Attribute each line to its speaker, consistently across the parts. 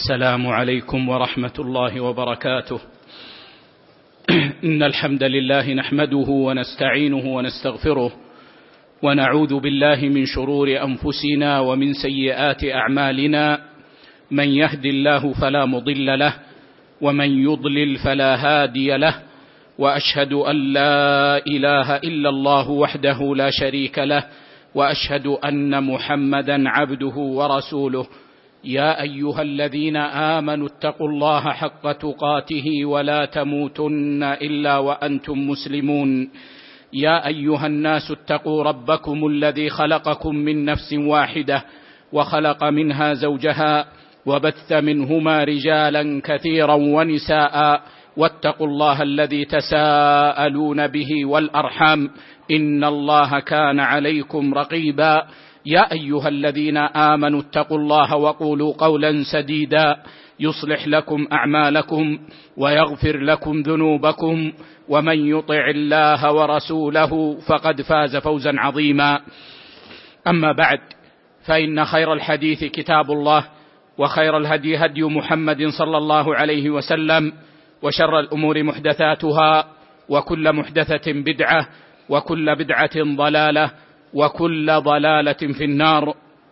Speaker 1: السلام عليكم ورحمة الله وبركاته. إن الحمد لله نحمده ونستعينه ونستغفره، ونعوذ بالله من شرور أنفسنا ومن سيئات أعمالنا. من يهد الله فلا مضل له، ومن يضلل فلا هادي له، وأشهد أن لا إله إلا الله وحده لا شريك له، وأشهد أن محمدا عبده ورسوله. يا أيها الذين آمنوا اتقوا الله حق تقاته ولا تموتن إلا وأنتم مسلمون. يا أيها الناس اتقوا ربكم الذي خلقكم من نفس واحدة، وخلق منها زوجها، وبث منهما رجالا كثيرا ونساء، واتقوا الله الذي تساءلون به والأرحام، إن الله كان عليكم رقيبا. يا أيها الذين آمنوا اتقوا الله وقولوا قولا سديدا يصلح لكم أعمالكم ويغفر لكم ذنوبكم، ومن يطع الله ورسوله فقد فاز فوزا عظيما. أما بعد، فإن خير الحديث كتاب الله، وخير الهدي هدي محمد صلى الله عليه وسلم، وشر الأمور محدثاتها، وكل محدثة بدعة، وكل بدعة ضلالة، وكل ضلالة في النار.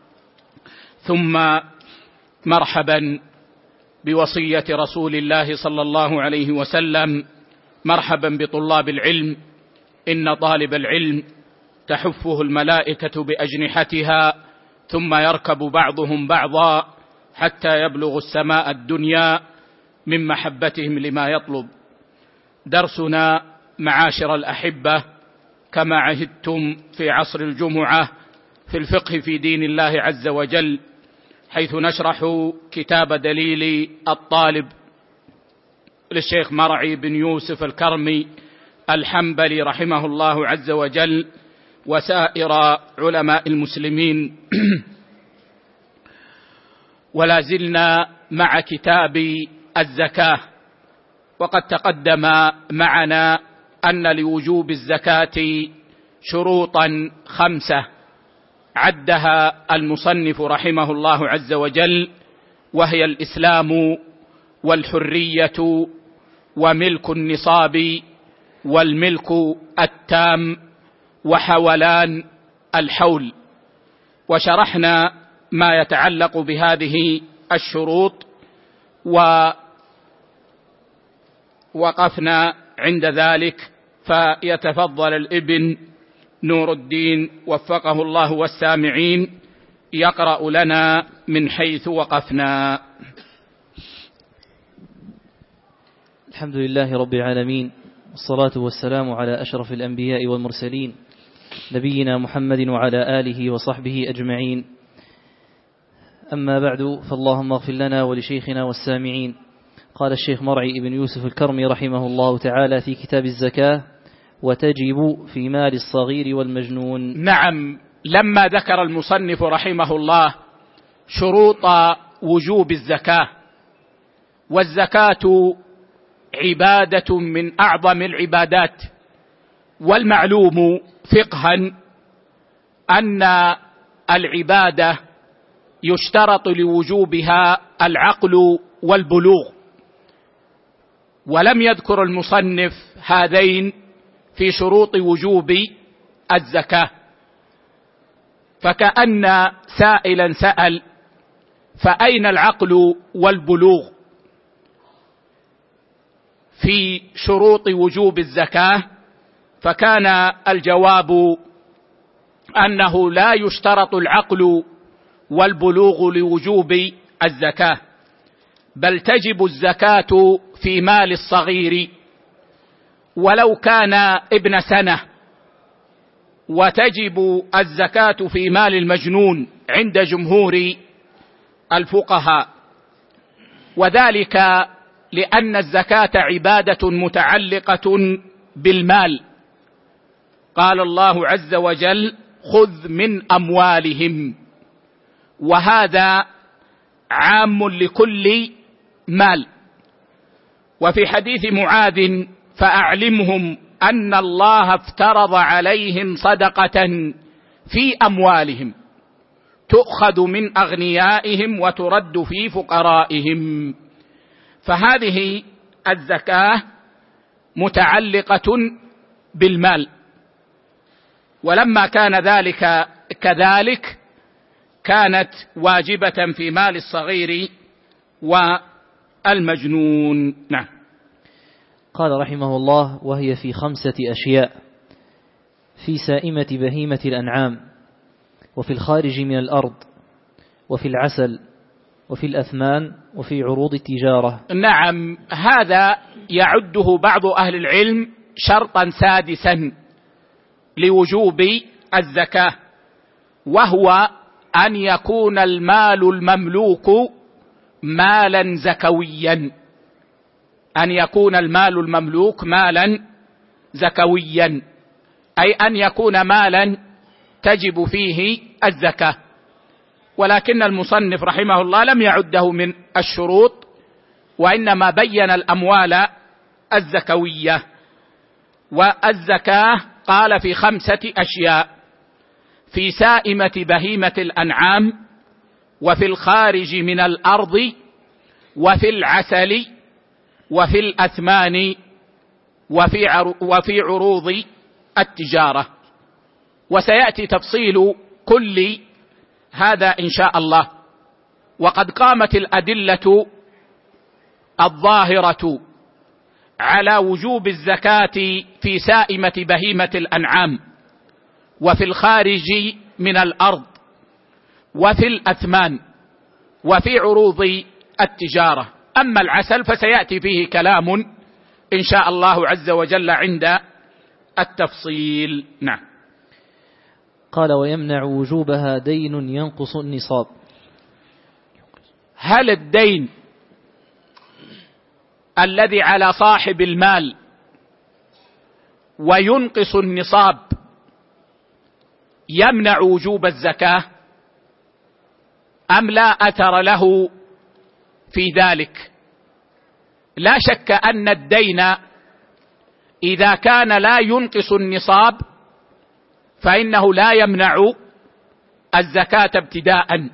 Speaker 1: ثم مرحبا بوصية رسول الله صلى الله عليه وسلم، مرحبا بطلاب العلم. إن طالب العلم تحفه الملائكة بأجنحتها، ثم يركب بعضهم بعضا حتى يبلغ السماء الدنيا من محبتهم لما يطلب. درسنا معاشر الأحبة كما عهدتم في عصر الجمعة في الفقه في دين الله عز وجل، حيث نشرح كتاب دليل الطالب للشيخ مرعي بن يوسف الكرمي الحنبلي رحمه الله عز وجل وسائر علماء المسلمين. ولا زلنا مع كتاب الزكاة، وقد تقدم معنا أن لوجوب الزكاة شروطا 5 عدها المصنف رحمه الله عز وجل، وهي الإسلام، والحرية، وملك النصاب، والملك التام، وحولان الحول. وشرحنا ما يتعلق بهذه الشروط، ووقفنا عند ذلك، فيتفضل الابن نور الدين وفقه الله والسامعين يقرأ لنا من حيث وقفنا.
Speaker 2: الحمد لله رب العالمين، والصلاة والسلام على أشرف الأنبياء والمرسلين، نبينا محمد وعلى آله وصحبه أجمعين. أما بعد، فاللهم اغفر لنا ولشيخنا والسامعين. قال الشيخ مرعي بن يوسف الكرمي رحمه الله تعالى في كتاب الزكاة: وتجب في مال الصغير والمجنون.
Speaker 1: نعم، لما ذكر المصنف رحمه الله شروط وجوب الزكاة، والزكاة عبادة من أعظم العبادات، والمعلوم فقها أن العبادة يشترط لوجوبها العقل والبلوغ، ولم يذكر المصنف هذين في شروط وجوب الزكاة. فكأن سائلا سأل: فأين العقل والبلوغ في شروط وجوب الزكاة؟ فكان الجواب أنه لا يشترط العقل والبلوغ لوجوب الزكاة، بل تجب الزكاة في مال الصغير ولو كان ابن سنة، وتجب الزكاة في مال المجنون عند جمهور الفقهاء، وذلك لأن الزكاة عبادة متعلقة بالمال. قال الله عز وجل: خذ من أموالهم، وهذا عام لكل مال. وفي حديث معاذ: فأعلمهم أن الله افترض عليهم صدقة في أموالهم، تؤخذ من أغنيائهم وترد في فقرائهم. فهذه الزكاة متعلقة بالمال، ولما كان ذلك كذلك كانت واجبة في مال الصغير والمجنون. نعم.
Speaker 2: قال رحمه الله: وهي في 5 أشياء: في سائمة بهيمة الأنعام، وفي الخارج من الأرض، وفي العسل، وفي الأثمان، وفي عروض التجارة.
Speaker 1: نعم، هذا يعده بعض أهل العلم شرطا سادسا لوجوب الزكاة، وهو أن يكون المال المملوك مالا زكويا، أن يكون المال المملوك مالا زكويا، أي أن يكون مالا تجب فيه الزكاة. ولكن المصنف رحمه الله لم يعده من الشروط، وإنما بين الأموال الزكوية. والزكاة قال في 5 أشياء: في سائمة بهيمة الأنعام، وفي الخارج من الأرض، وفي العسل، وفي الأثمان، وفي عروض التجارة. وسيأتي تفصيل كل هذا إن شاء الله. وقد قامت الأدلة الظاهرة على وجوب الزكاة في سائمة بهيمة الأنعام، وفي الخارج من الأرض، وفي الأثمان، وفي عروض التجارة. أما العسل فسيأتي فيه كلام إن شاء الله عز وجل عند التفصيل. نعم.
Speaker 2: قال: ويمنع وجوبها دين ينقص النصاب.
Speaker 1: هل الدين الذي على صاحب المال وينقص النصاب يمنع وجوب الزكاة أم لا أثر له في ذلك؟ لا شك أن الدين إذا كان لا ينقص النصاب فإنه لا يمنع الزكاة ابتداء،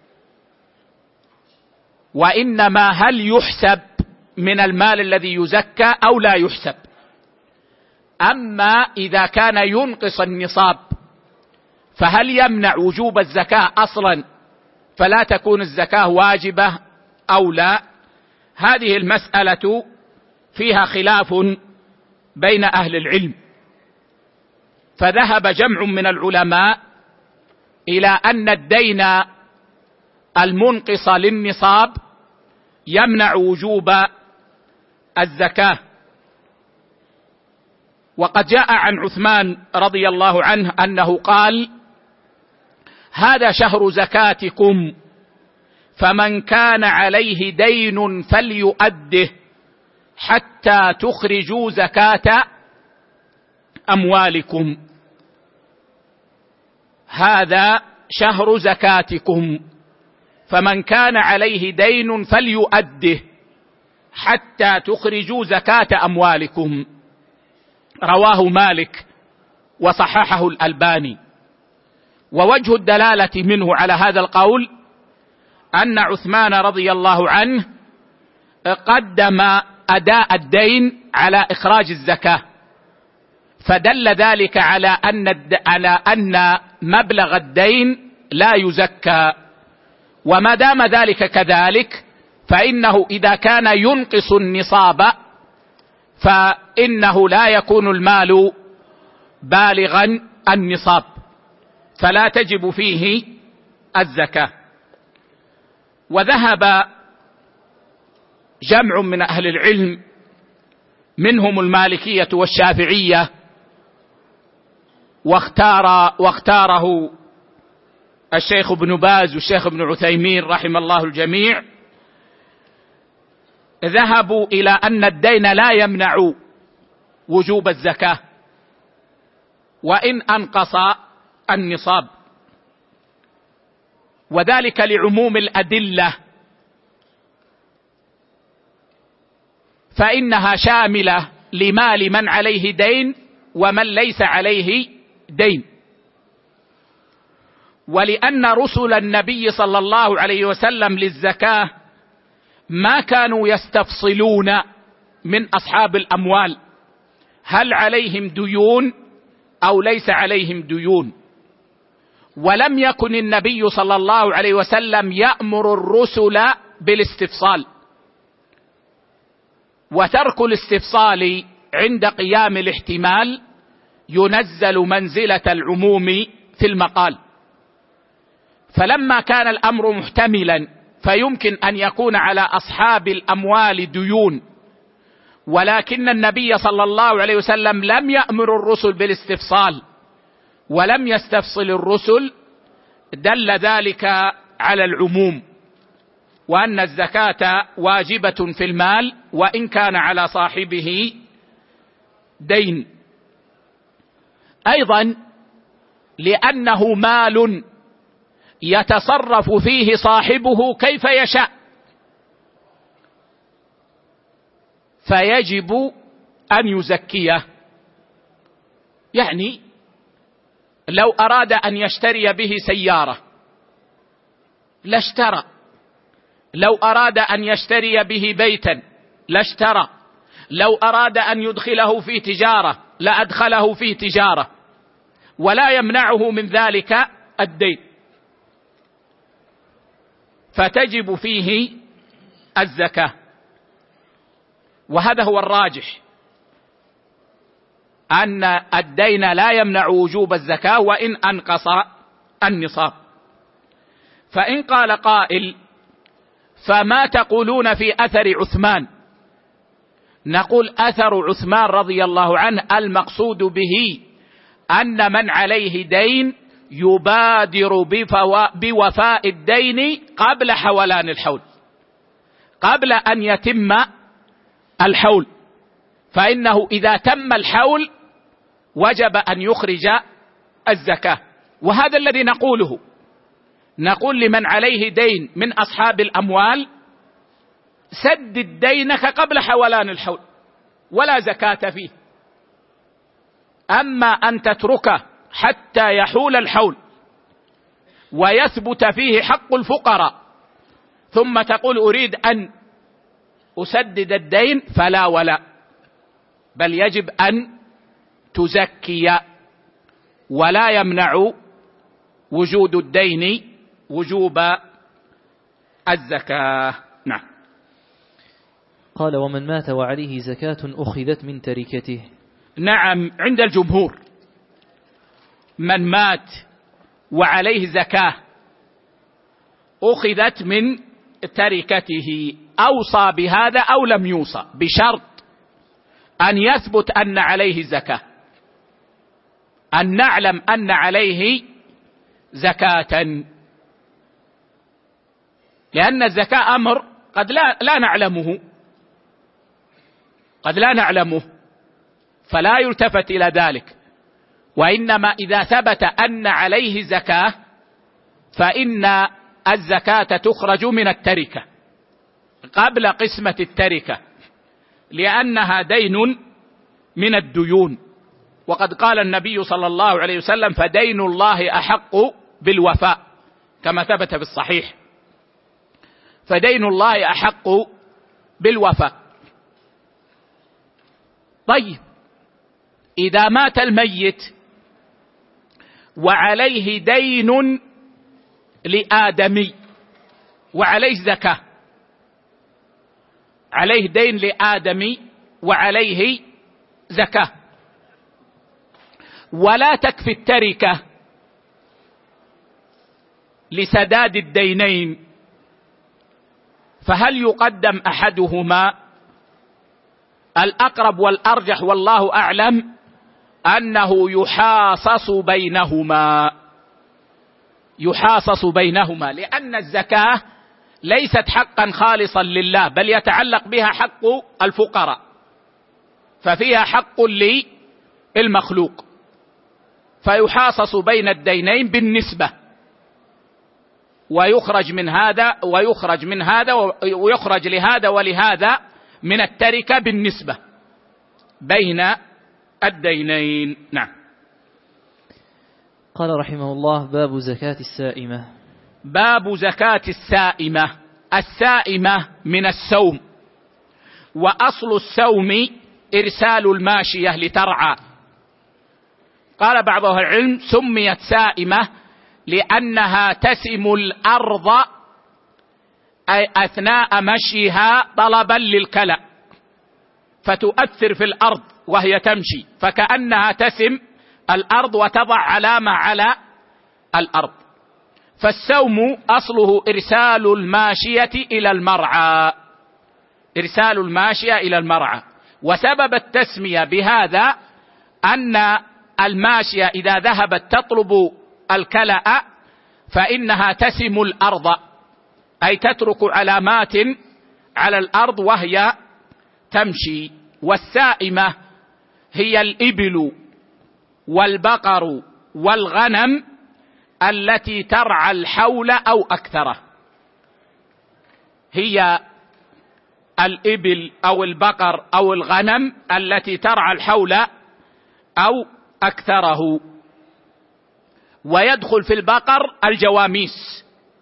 Speaker 1: وإنما هل يحسب من المال الذي يزكى أو لا يحسب. أما إذا كان ينقص النصاب فهل يمنع وجوب الزكاة أصلا فلا تكون الزكاة واجبة أو لا؟ هذه المسألة فيها خلاف بين أهل العلم. فذهب جمع من العلماء إلى أن الدين المنقص للنصاب يمنع وجوب الزكاة. وقد جاء عن عثمان رضي الله عنه أنه قال: هذا شهر زكاتكم، فمن كان عليه دين فليؤده حتى تخرجوا زكاة أموالكم. هذا شهر زكاتكم، فمن كان عليه دين فليؤده حتى تخرجوا زكاة أموالكم. رواه مالك وصححه الألباني. ووجه الدلالة منه على هذا القول أن عثمان رضي الله عنه قدم أداء الدين على إخراج الزكاة، فدل ذلك على أن مبلغ الدين لا يزكى. وما دام ذلك كذلك فإنه إذا كان ينقص النصاب فإنه لا يكون المال بالغا النصاب، فلا تجب فيه الزكاة. وذهب جمع من أهل العلم منهم المالكية والشافعية، واختاره الشيخ ابن باز والشيخ ابن عثيمين رحم الله الجميع، ذهبوا إلى أن الدين لا يمنع وجوب الزكاة وإن أنقص النصاب، وذلك لعموم الأدلة، فإنها شاملة لمال من عليه دين ومن ليس عليه دين. ولأن رسل النبي صلى الله عليه وسلم للزكاة ما كانوا يستفصلون من أصحاب الأموال هل عليهم ديون أو ليس عليهم ديون، ولم يكن النبي صلى الله عليه وسلم يأمر الرسل بالاستفصال، وترك الاستفصال عند قيام الاحتمال ينزل منزلة العموم في المقال. فلما كان الأمر محتملا فيمكن أن يكون على أصحاب الأموال ديون، ولكن النبي صلى الله عليه وسلم لم يأمر الرسل بالاستفصال ولم يستفصل الرسل، دل ذلك على العموم، وأن الزكاة واجبة في المال وإن كان على صاحبه دين. أيضا لأنه مال يتصرف فيه صاحبه كيف يشاء، فيجب أن يزكيه. يعني لو أراد أن يشتري به سيارة لاشترى، لو أراد أن يشتري به بيتا لاشترى، لو أراد أن يدخله في تجارة لأدخله في تجارة، ولا يمنعه من ذلك الدين، فتجب فيه الزكاة. وهذا هو الراجح، أن الدين لا يمنع وجوب الزكاة وإن أنقص النصاب. فإن قال قائل فما تقولون في أثر عثمان؟ نقول أثر عثمان رضي الله عنه المقصود به أن من عليه دين يبادر بوفاء الدين قبل حولان الحول، قبل أن يتم الحول، فإنه إذا تم الحول وجب أن يخرج الزكاة. وهذا الذي نقوله، نقول لمن عليه دين من أصحاب الأموال سدد دينك قبل حولان الحول ولا زكاة فيه. أما أن تتركه حتى يحول الحول ويثبت فيه حق الفقراء ثم تقول أريد أن أسدد الدين، فلا ولا، بل يجب أن تزكي، ولا يمنع وجود الدين وجوب الزكاة. نعم.
Speaker 2: قال ومن مات وعليه زكاة أخذت من تركته.
Speaker 1: نعم، عند الجمهور من مات وعليه زكاة أخذت من تركته، أوصى بهذا أو لم يوصى، بشرط أن يثبت أن عليه زكاة، أن نعلم أن عليه زكاة، لأن الزكاة أمر قد لا نعلمه، قد لا نعلمه، فلا يلتفت إلى ذلك. وإنما إذا ثبت أن عليه زكاة فإن الزكاة تخرج من التركة قبل قسمة التركة، لأنها دين من الديون. وقد قال النبي صلى الله عليه وسلم فدين الله أحق بالوفاء، كما ثبت في الصحيح، فدين الله أحق بالوفاء. طيب، إذا مات الميت وعليه دين لآدمي وعليه زكاة، عليه دين لآدمي وعليه زكاة، ولا تكفي التركة لسداد الدينين، فهل يقدم أحدهما؟ الأقرب والأرجح والله أعلم أنه يحاصص بينهما، يحاصص بينهما، لأن الزكاة ليست حقا خالصا لله، بل يتعلق بها حق الفقراء، ففيها حق للمخلوق، فيحاصص بين الدينين بالنسبة، ويخرج من هذا ويخرج من هذا ويخرج لهذا ولهذا من التركة بالنسبة بين الدينين. نعم.
Speaker 2: قال رحمه الله: باب زكاة السائمة.
Speaker 1: باب زكاة السائمة. السائمة من السوم، وأصل السوم إرسال الماشية لترعى. قال بعض أهل العلم: سميت سائمة لأنها تسم الأرض أي أثناء مشيها طلبا للكلأ، فتؤثر في الأرض وهي تمشي، فكأنها تسم الأرض وتضع علامة على الأرض. فالسوم أصله إرسال الماشية إلى المرعى، إرسال الماشية إلى المرعى. وسبب التسمية بهذا أن الماشية إذا ذهبت تطلب الكلأ فإنها تسم الأرض، أي تترك علامات على الأرض وهي تمشي. والسائمة هي الإبل والبقر والغنم التي ترعى الحول أو أكثره. هي الإبل أو البقر أو الغنم التي ترعى الحول أو أكثره. ويدخل في البقر الجواميس،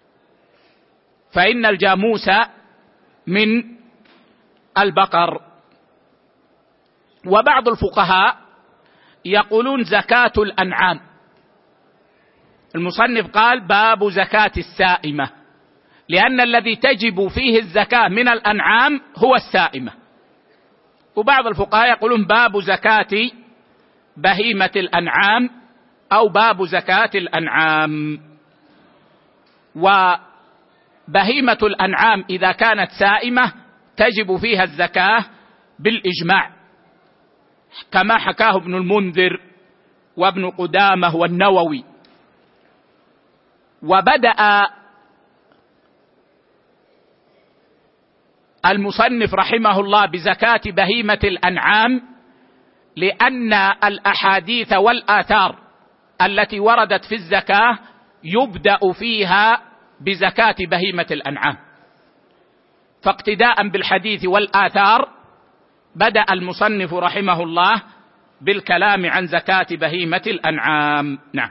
Speaker 1: فإن الجاموس من البقر. وبعض الفقهاء يقولون زكاة الأنعام. المصنف قال: باب زكاة السائمة، لأن الذي تجب فيه الزكاة من الأنعام هو السائمة. وبعض الفقهاء يقولون باب زكاة بهيمة الأنعام أو باب زكاة الأنعام. وبهيمة الأنعام إذا كانت سائمة تجب فيها الزكاة بالإجماع، كما حكاه ابن المنذر وابن قدامة والنووي. وبدأ المصنف رحمه الله بزكاة بهيمة الأنعام لأن الأحاديث والآثار التي وردت في الزكاة يبدأ فيها بزكاة بهيمة الأنعام، فاقتداء بالحديث والآثار بدأ المصنف رحمه الله بالكلام عن زكاة بهيمة الأنعام. نعم.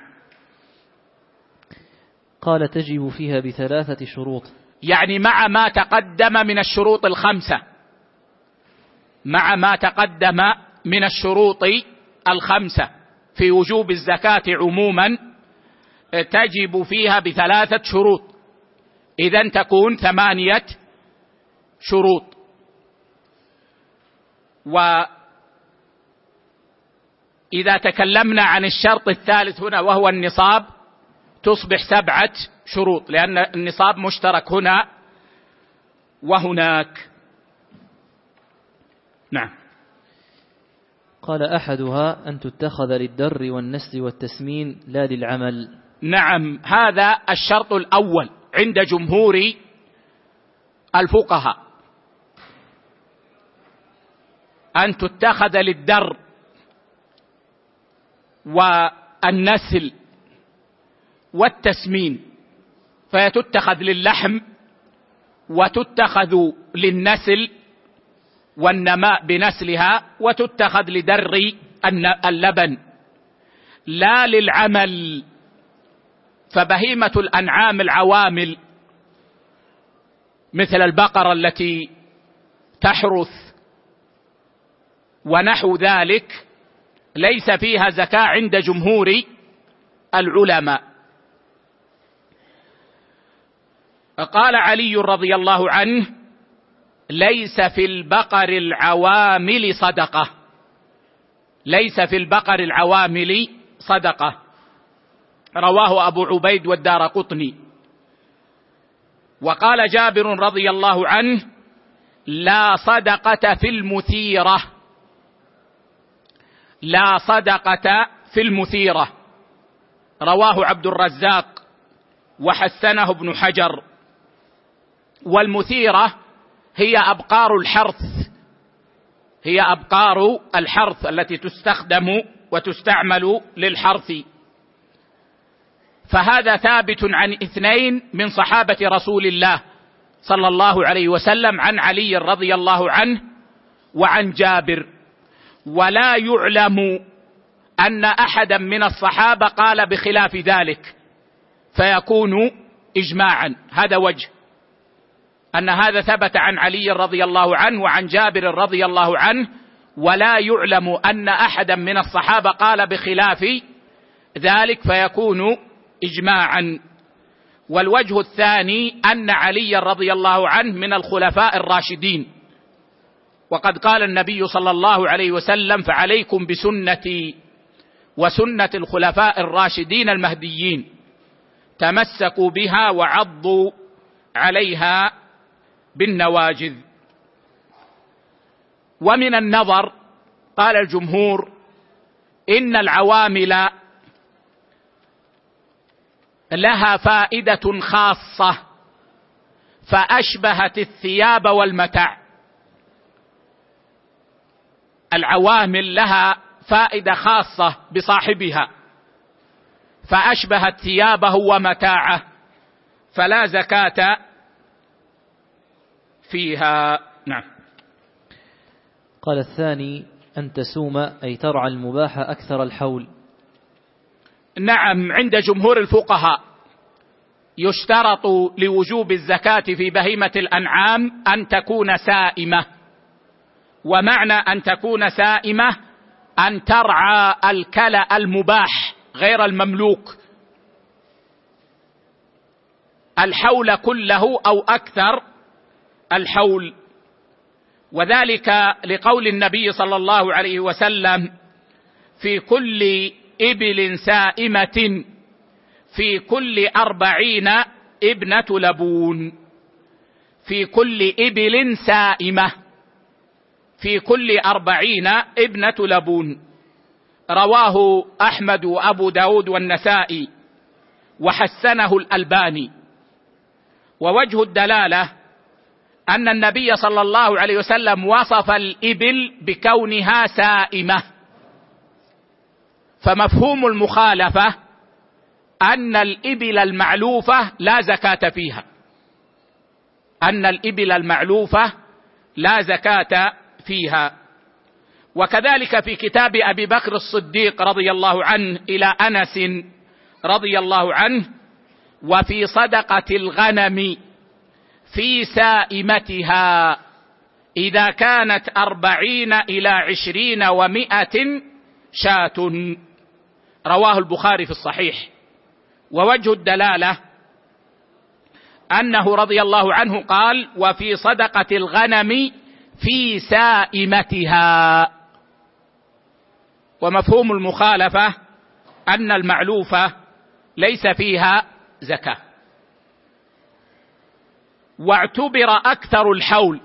Speaker 2: قال: تجب فيها ب3 شروط، يعني
Speaker 1: مع ما تقدم من الشروط الخمسة، مع ما تقدم من الشروط الخمسة في وجوب الزكاة عموما، تجب فيها ب3 شروط، إذن تكون 8 شروط. وإذا تكلمنا عن الشرط الثالث هنا وهو النصاب تصبح 7 شروط، لأن النصاب مشترك هنا وهناك. نعم.
Speaker 2: قال: أحدها أن تتخذ للدر والنسل والتسمين لا للعمل.
Speaker 1: نعم، هذا الشرط الأول عند جمهور الفقهاء، أن تتخذ للدر والنسل والتسمين، فتتخذ للحم وتتخذ للنسل والنماء بنسلها، وتتخذ لدر اللبن لا للعمل. فبهيمة الأنعام العوامل مثل البقرة التي تحرث ونحو ذلك ليس فيها زكاة عند جمهور العلماء. قال علي رضي الله عنه: ليس في البقر العوامل صدقة، ليس في البقر العوامل صدقة. رواه أبو عبيد والدارقطني. وقال جابر رضي الله عنه: لا صدقة في المثيرة، لا صدقة في المثيرة. رواه عبد الرزاق وحسنه ابن حجر. والمثيرة هي أبقار الحرث، هي أبقار الحرث التي تستخدم وتستعمل للحرث. فهذا ثابت عن 2 من صحابة رسول الله صلى الله عليه وسلم، عن علي رضي الله عنه وعن جابر. ولا يعلم أن أحدا من الصحابة قال بخلاف ذلك فيكون إجماعا. هذا وجه أن هذا ثبت عن علي رضي الله عنه وعن جابر رضي الله عنه، ولا يعلم أن أحدا من الصحابة قال بخلاف ذلك فيكون إجماعا. والوجه الثاني أن علي رضي الله عنه من الخلفاء الراشدين، وقد قال النبي صلى الله عليه وسلم: فعليكم بسنتي وسنة الخلفاء الراشدين المهديين، تمسكوا بها وعضوا عليها بالنواجذ. ومن النظر قال الجمهور إن العوامل لها فائدة خاصة فأشبهت الثياب والمتاع. العوامل لها فائدة خاصة بصاحبها فأشبهت ثيابه ومتاعه فلا زكاة فيها. نعم.
Speaker 2: قال الثاني: أن تسوم أي ترعى المباح أكثر الحول.
Speaker 1: نعم، عند جمهور الفقهاء يشترط لوجوب الزكاة في بهيمة الأنعام أن تكون سائمة، ومعنى أن تكون سائمة أن ترعى الكلأ المباح غير المملوك الحول كله أو أكثر الحول، وذلك لقول النبي صلى الله عليه وسلم: في كل إبل سائمة في كل 40 ابنة لبون. في كل إبل سائمة في كل 40 ابنة لبون. رواه أحمد وأبو داود والنسائي وحسنه الألباني. ووجه الدلالة أن النبي صلى الله عليه وسلم وصف الإبل بكونها سائمة، فمفهوم المخالفة أن الإبل المعلوفة لا زكاة فيها، أن الإبل المعلوفة لا زكاة فيها. وكذلك في كتاب أبي بكر الصديق رضي الله عنه إلى أنس رضي الله عنه: وفي صدقة الغنم في سائمتها إذا كانت 40 إلى 20 و100 شاة. رواه البخاري في الصحيح. ووجه الدلالة أنه رضي الله عنه قال: وفي صدقة الغنم في سائمتها. ومفهوم المخالفة أن المعلوفة ليس فيها زكاة. واعتبر أكثر الحول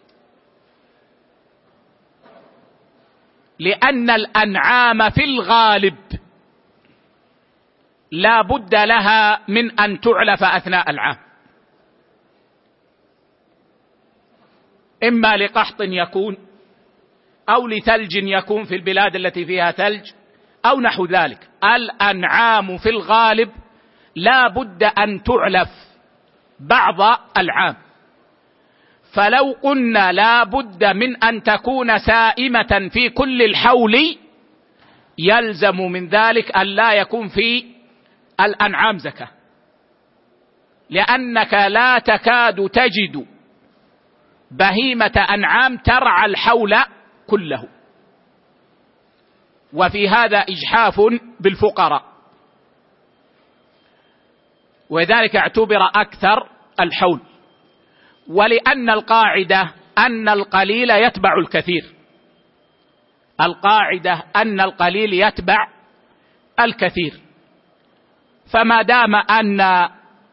Speaker 1: لأن الأنعام في الغالب لا بد لها من أن تعلف أثناء العام، إما لقحط يكون أو لثلج يكون في البلاد التي فيها ثلج أو نحو ذلك. الأنعام في الغالب لا بد أن تعلف بعض العام، فلو قلنا لا بد من أن تكون سائمة في كل الحول يلزم من ذلك أن لا يكون في الأنعام زكاة، لأنك لا تكاد تجد بهيمة أنعام ترعى الحول كله، وفي هذا إجحاف بالفقراء، وذلك اعتبر أكثر الحول. ولأن القاعدة أن القليل يتبع الكثير، القاعدة أن القليل يتبع الكثير، فما دام أن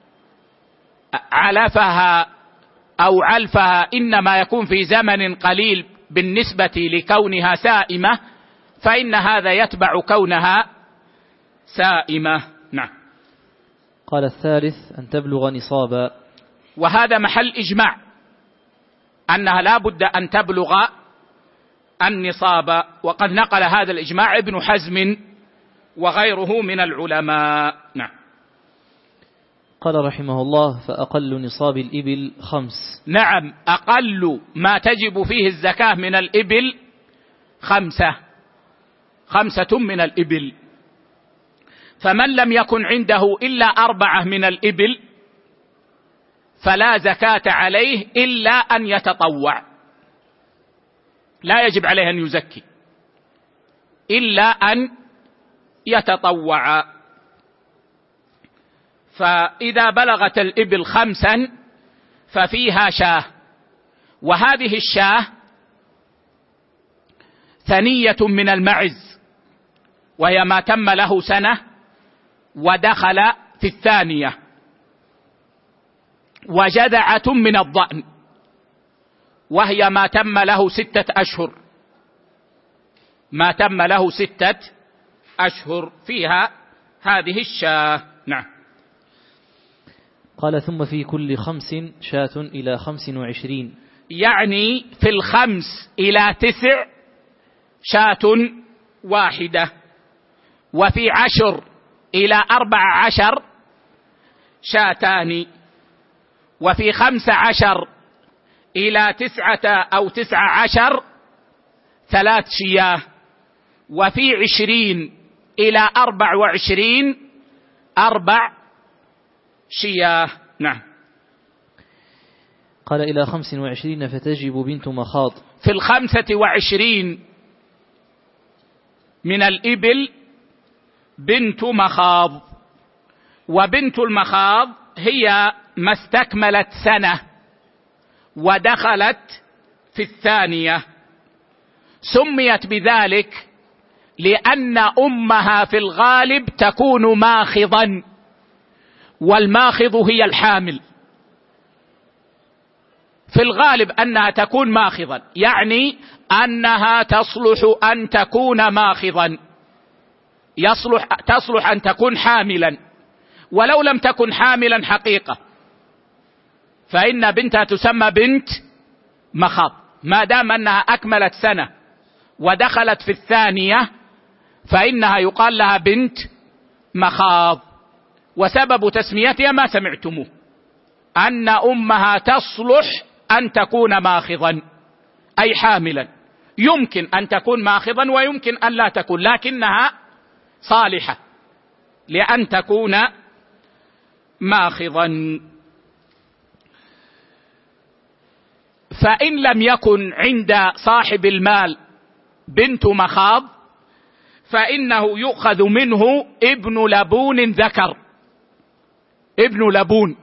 Speaker 1: علفها أو علفها إنما يكون في زمن قليل بالنسبة لكونها سائمة، فإن هذا يتبع كونها سائمة. نعم.
Speaker 2: قال الثالث: أن تبلغ نصابا.
Speaker 1: وهذا محل إجماع أنها لا بد أن تبلغ النصاب، وقد نقل هذا الإجماع ابن حزم وغيره من العلماء. نعم.
Speaker 2: قال رحمه الله: فأقل نصاب الإبل 5.
Speaker 1: نعم، أقل ما تجب فيه الزكاة من الإبل 5. 5 من الإبل. فمن لم يكن عنده إلا 4 من الإبل فلا زكاة عليه إلا أن يتطوع، لا يجب عليه أن يزكي إلا أن يتطوع. فإذا بلغت الإبل 5 ففيها شاة، وهذه الشاة ثنية من المعز، وهي ما تم له سنة ودخل في الثانية، وجذعة من الضأن، وهي ما تم له 6 أشهر، ما تم له 6 أشهر فيها هذه الشاة. نعم.
Speaker 2: قال ثم في كل 5 شاة إلى 25،
Speaker 1: يعني في 5 إلى 9 شاة واحدة، وفي 10 إلى 14 شاتان، وفي 15 إلى 9 أو 19 3 شياه، وفي 20 إلى 24 4 شياه. نعم.
Speaker 2: قال إلى 25 فتجب بنت مخاض.
Speaker 1: في 25 من الإبل بنت مخاض، وبنت المخاض هي ما استكملت سنة ودخلت في الثانية. سميت بذلك لأن أمها في الغالب تكون ماخضا، والماخض هي الحامل، في الغالب أنها تكون ماخضا، يعني أنها تصلح أن تكون ماخضا، تصلح أن تكون حاملا، ولو لم تكن حاملا حقيقة فإن بنتها تسمى بنت مخاض، ما دام أنها أكملت سنة ودخلت في الثانية فإنها يقال لها بنت مخاض. وسبب تسميتها ما سمعتموه، أن أمها تصلح أن تكون ماخضا أي حاملا، يمكن أن تكون ماخضا ويمكن أن لا تكون، لكنها صالحة لأن تكون ماخضا. فإن لم يكن عند صاحب المال بنت مخاض فإنه يؤخذ منه ابن لبون ذكر، ابن لبون،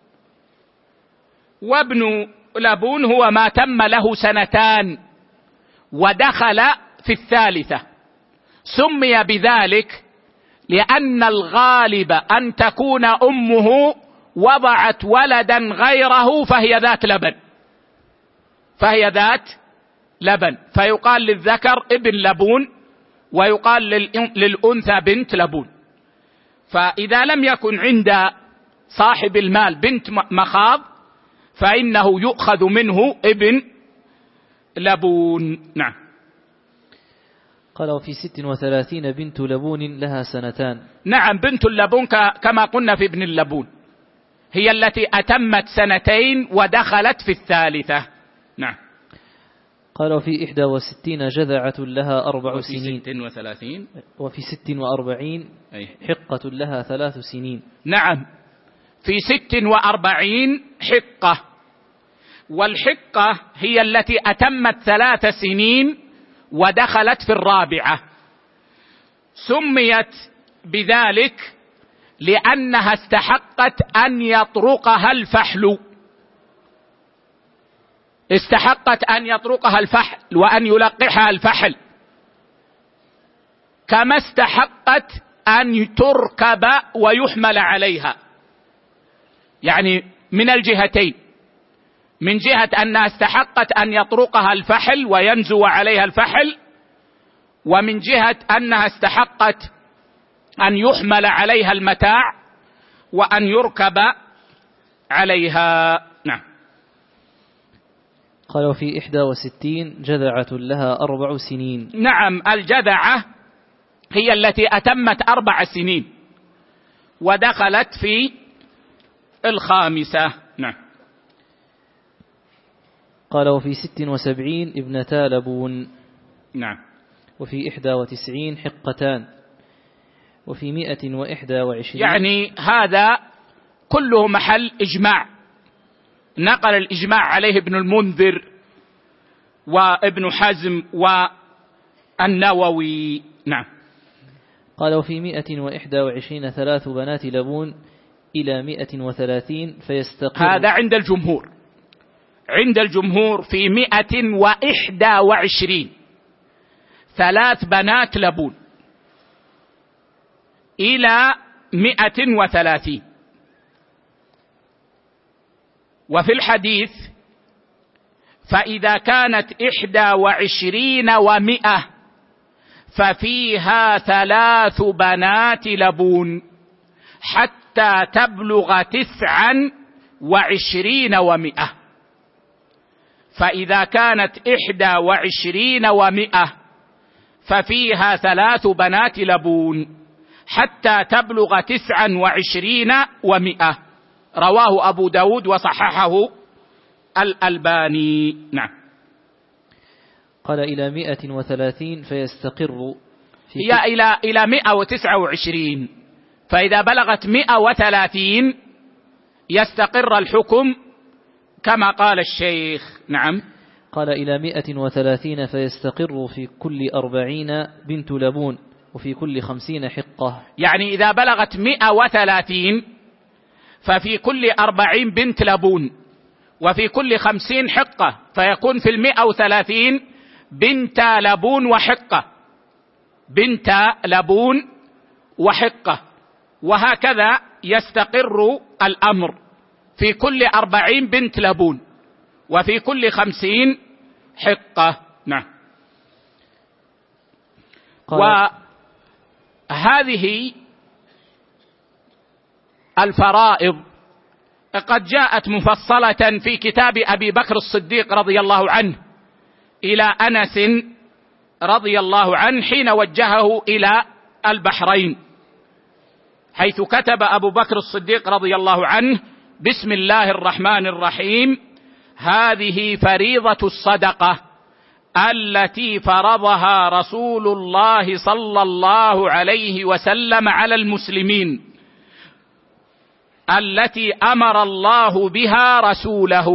Speaker 1: وابن لبون هو ما تم له 2 ودخل في الثالثة. سمي بذلك لأن الغالب أن تكون أمه وضعت ولدا غيره فهي ذات لبن، فهي ذات لبن، فيقال للذكر ابن لبون ويقال للأنثى بنت لبون. فإذا لم يكن عند صاحب المال بنت مخاض فإنه يؤخذ منه ابن لبون. نعم.
Speaker 2: قال وفي 36 بنت لبون لها 2.
Speaker 1: نعم، بنت اللبون كما قلنا في ابن اللبون هي التي أتمت 2 ودخلت في الثالثة. نعم.
Speaker 2: قال وفي 61 جذعة لها 4 سنين. وفي 46 حقة لها 3 سنين.
Speaker 1: نعم، في 46 حقة، والحقة هي التي أتمت 3 سنين ودخلت في الرابعة. سميت بذلك لأنها استحقت أن يطرقها الفحل، استحقت أن يطرقها الفحل وأن يلقحها الفحل، كما استحقت أن تركب ويحمل عليها، يعني من الجهتين، من جهة أنها استحقت أن يطرقها الفحل وينزو عليها الفحل، ومن جهة أنها استحقت أن يحمل عليها المتاع وأن يركب عليها. نعم.
Speaker 2: قال وفي 61 جذعة لها 4 سنين.
Speaker 1: نعم، الجذعة هي التي أتمت 4 سنين ودخلت في الخامسة. نعم.
Speaker 2: قال وفي 76 ابنتا لبون.
Speaker 1: نعم.
Speaker 2: وفي 91 حقتان، وفي 121.
Speaker 1: يعني هذا كله محل إجماع، نقل الإجماع عليه ابن المنذر وابن حزم والنووي. نعم.
Speaker 2: قال وفي 121 3 بنات لبون إلى 130 فيستقر.
Speaker 1: هذا عند الجمهور. عند الجمهور في 121 3 بنات لبون إلى 130. وفي الحديث فإذا كانت 21 و100 ففيها 3 بنات لبون حتى تبلغ 29 و100. فإذا كانت 21 و100 ففيها 3 بنات لبون حتى تبلغ 29 و100. رواه أبو داود وصححه الألباني. نعم.
Speaker 2: قال إلى 130 فيستقر
Speaker 1: هي إلى 129. فإذا بلغت 130 يستقر الحكم كما قال الشيخ. نعم.
Speaker 2: قال إلى 130 فيستقر في كل 40 بنت لبون وفي كل 50 حقة.
Speaker 1: يعني إذا بلغت 130 ففي كل 40 بنت لبون وفي كل 50 حقة، فيكون في 130 بنت لبون وحقة، بنت لبون وحقة، وهكذا يستقر الأمر في كل 40 بنت لبون وفي كل 50 حقة. نعم. وهذه الفرائض قد جاءت مفصلة في كتاب أبي بكر الصديق رضي الله عنه إلى أنس رضي الله عنه حين وجهه إلى البحرين، حيث كتب أبو بكر الصديق رضي الله عنه: بسم الله الرحمن الرحيم، هذه فريضة الصدقة التي فرضها رسول الله صلى الله عليه وسلم على المسلمين، التي أمر الله بها رسوله.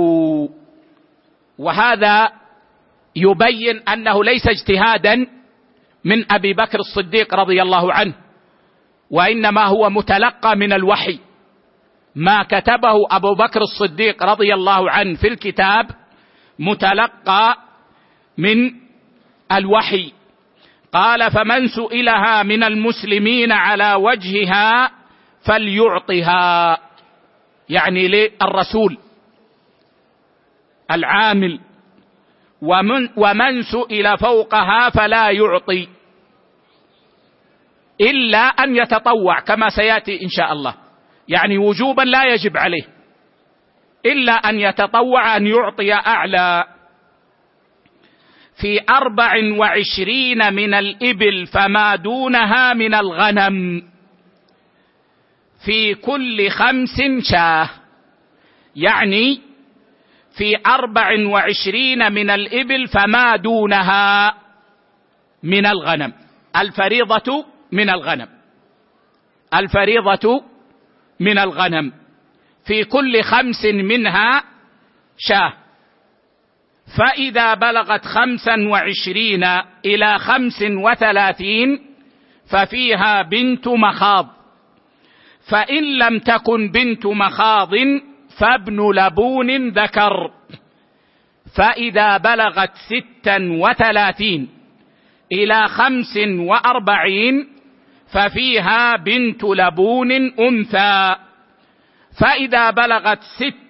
Speaker 1: وهذا يبين أنه ليس اجتهادا من أبي بكر الصديق رضي الله عنه، وإنما هو متلقى من الوحي. ما كتبه أبو بكر الصديق رضي الله عنه في الكتاب متلقى من الوحي. قال: فمن سئلها من المسلمين على وجهها فليعطها، يعني للرسول العامل، ومن سئل فوقها فلا يعطي إلا أن يتطوع، كما سيأتي إن شاء الله، يعني وجوبا لا يجب عليه، إلا أن يتطوع أن يعطي أعلى. في 24 من الإبل فما دونها من الغنم، في كل 5 شاة، يعني في 24 من الإبل فما دونها من الغنم. الفريضة من الغنم، الفريضة من الغنم، في كل 5 منها شاة. فإذا بلغت 25 إلى 35 ففيها بنت مخاض، فإن لم تكن بنت مخاض فابن لبون ذكر. فإذا بلغت 36 إلى 45 ففيها بنت لبون أنثى. فإذا بلغت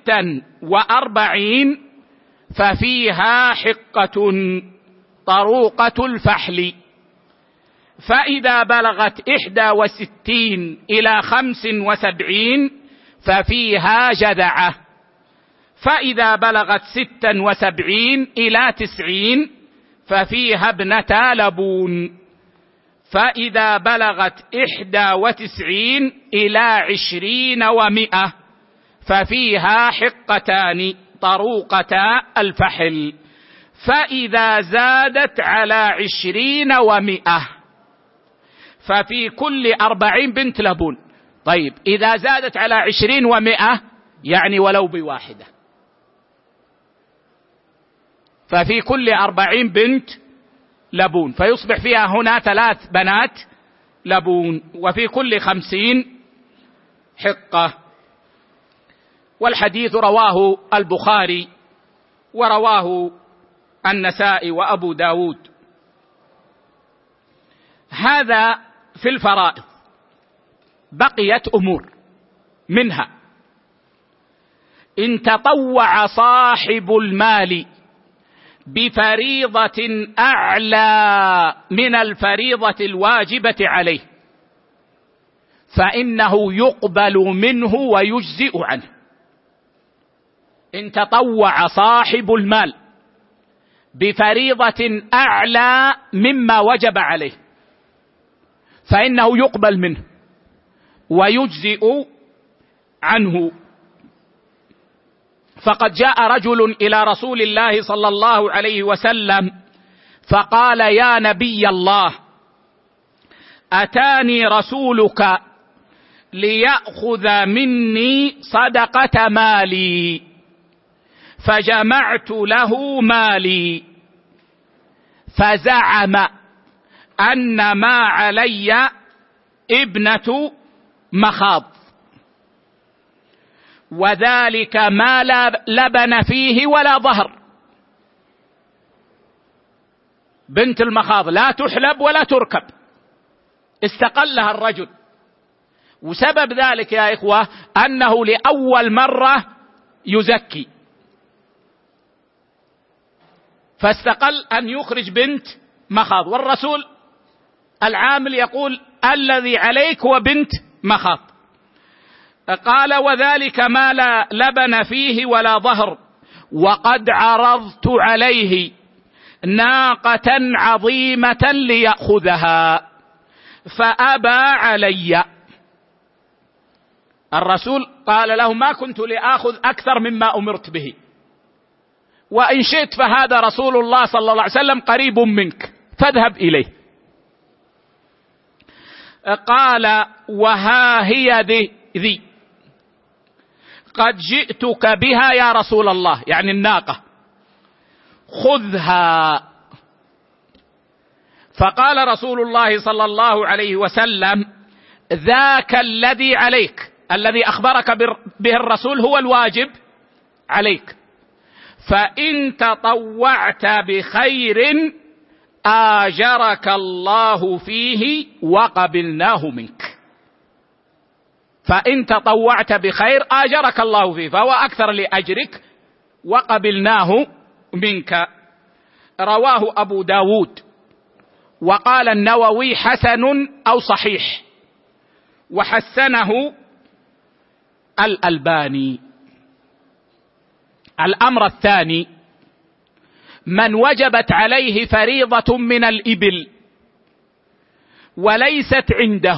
Speaker 1: 46 ففيها حقة طروقة الفحل. فإذا بلغت 61 إلى 75 ففيها جذعة. فإذا بلغت 76 إلى 90 ففيها ابنتا لبون. فإذا بلغت 91 إلى 20 و100 ففيها حقتان طروقتا الفحل. فإذا زادت على 20 و100 ففي كل 40 بنت لبون. طيب إذا زادت على 20 و100 يعني ولو بواحدة، ففي كل 40 بنت لبون، فيصبح فيها هنا 3 بنات لبون، وفي كل 50 حقة. والحديث رواه البخاري ورواه النسائي وأبو داود. هذا في الفرائض. بقيت أمور، منها إن تطوع صاحب المال بفريضة أعلى من الفريضة الواجبة عليه فإنه يقبل منه ويجزئ عنه. إن تطوع صاحب المال بفريضة أعلى مما وجب عليه فإنه يقبل منه ويجزئ عنه. فقد جاء رجل إلى رسول الله صلى الله عليه وسلم فقال: يا نبي الله، أتاني رسولك ليأخذ مني صدقة مالي فجمعت له مالي فزعم أن ما علي ابنة مخاض وذلك ما لا لبن فيه ولا ظهر. بنت المخاض لا تحلب ولا تركب، استقلها الرجل، وسبب ذلك يا إخوة أنه لأول مرة يزكي، فاستقل أن يخرج بنت مخاض، والرسول العامل يقول: الذي عليك هو بنت مخاض. قال: وذلك ما لا لبن فيه ولا ظهر، وقد عرضت عليه ناقة عظيمة ليأخذها فأبى علي. الرسول قال له: ما كنت لآخذ أكثر مما أمرت به، وإن شئت فهذا رسول الله صلى الله عليه وسلم قريب منك فاذهب إليه. قال: وها هي ذي قد جئتك بها يا رسول الله، يعني الناقة، خذها. فقال رسول الله صلى الله عليه وسلم: ذاك الذي عليك، الذي أخبرك به الرسول هو الواجب عليك، فإن تطوعت بخير آجرك الله فيه وقبلناه منك. فإن تطوعت بخير آجرك الله فيه، فهو أكثر لأجرك وقبلناه منك. رواه أبو داود، وقال النووي حسن أو صحيح، وحسنه الألباني. الأمر الثاني: من وجبت عليه فريضة من الإبل وليست عنده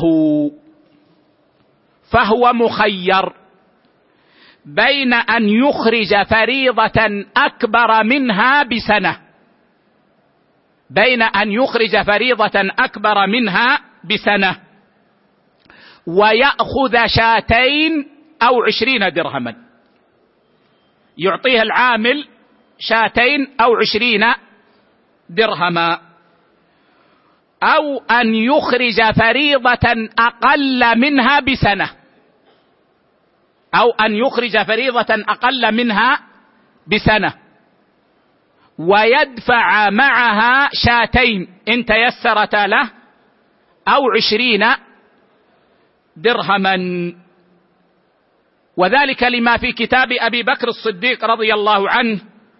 Speaker 1: فهو مخير بين أن يخرج فريضة أكبر منها بسنة، بين أن يخرج فريضة أكبر منها بسنة ويأخذ 2 أو 20 درهما، يعطيه العامل 2 أو 20 درهما، أو أن يخرج فريضة أقل منها بسنة، أو أن يخرج فريضة أقل منها بسنة ويدفع معها 2 إن تيسرتا له أو 20 درهما. وذلك لما في كتاب أبي بكر الصديق رضي الله عنه: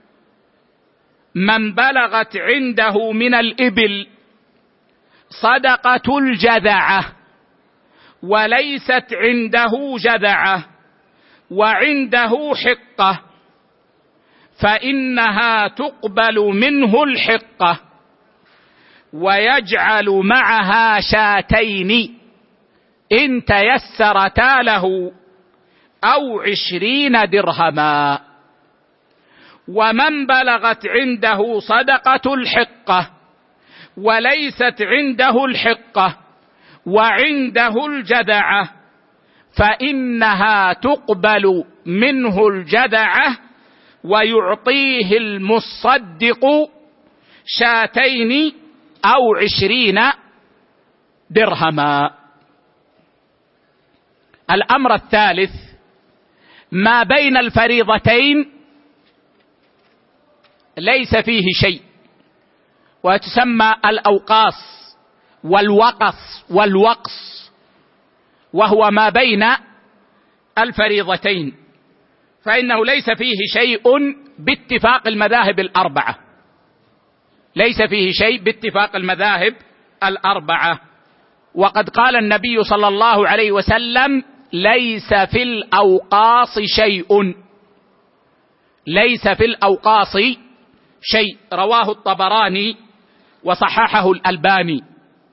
Speaker 1: من بلغت عنده من الإبل صدقة الجذعة وليست عنده جذعة وعنده حقة فإنها تقبل منه الحقة ويجعل معها 2 إن تيسرتا له أو 20 درهما. ومن بلغت عنده صدقة الحقة وليست عنده الحقة وعنده الجذعة فإنها تقبل منه الجذعة ويعطيه المصدق 2 أو 20 درهما. الأمر الثالث: ما بين الفريضتين ليس فيه شيء، وتسمى الأوقاص والوقص، وهو ما بين الفريضتين، فإنه ليس فيه شيء باتفاق المذاهب الأربعة، ليس فيه شيء باتفاق المذاهب الأربعة. وقد قال النبي صلى الله عليه وسلم: ليس في الأوقاص شيء، ليس في الأوقاص شيء، رواه الطبراني وصححه الألباني.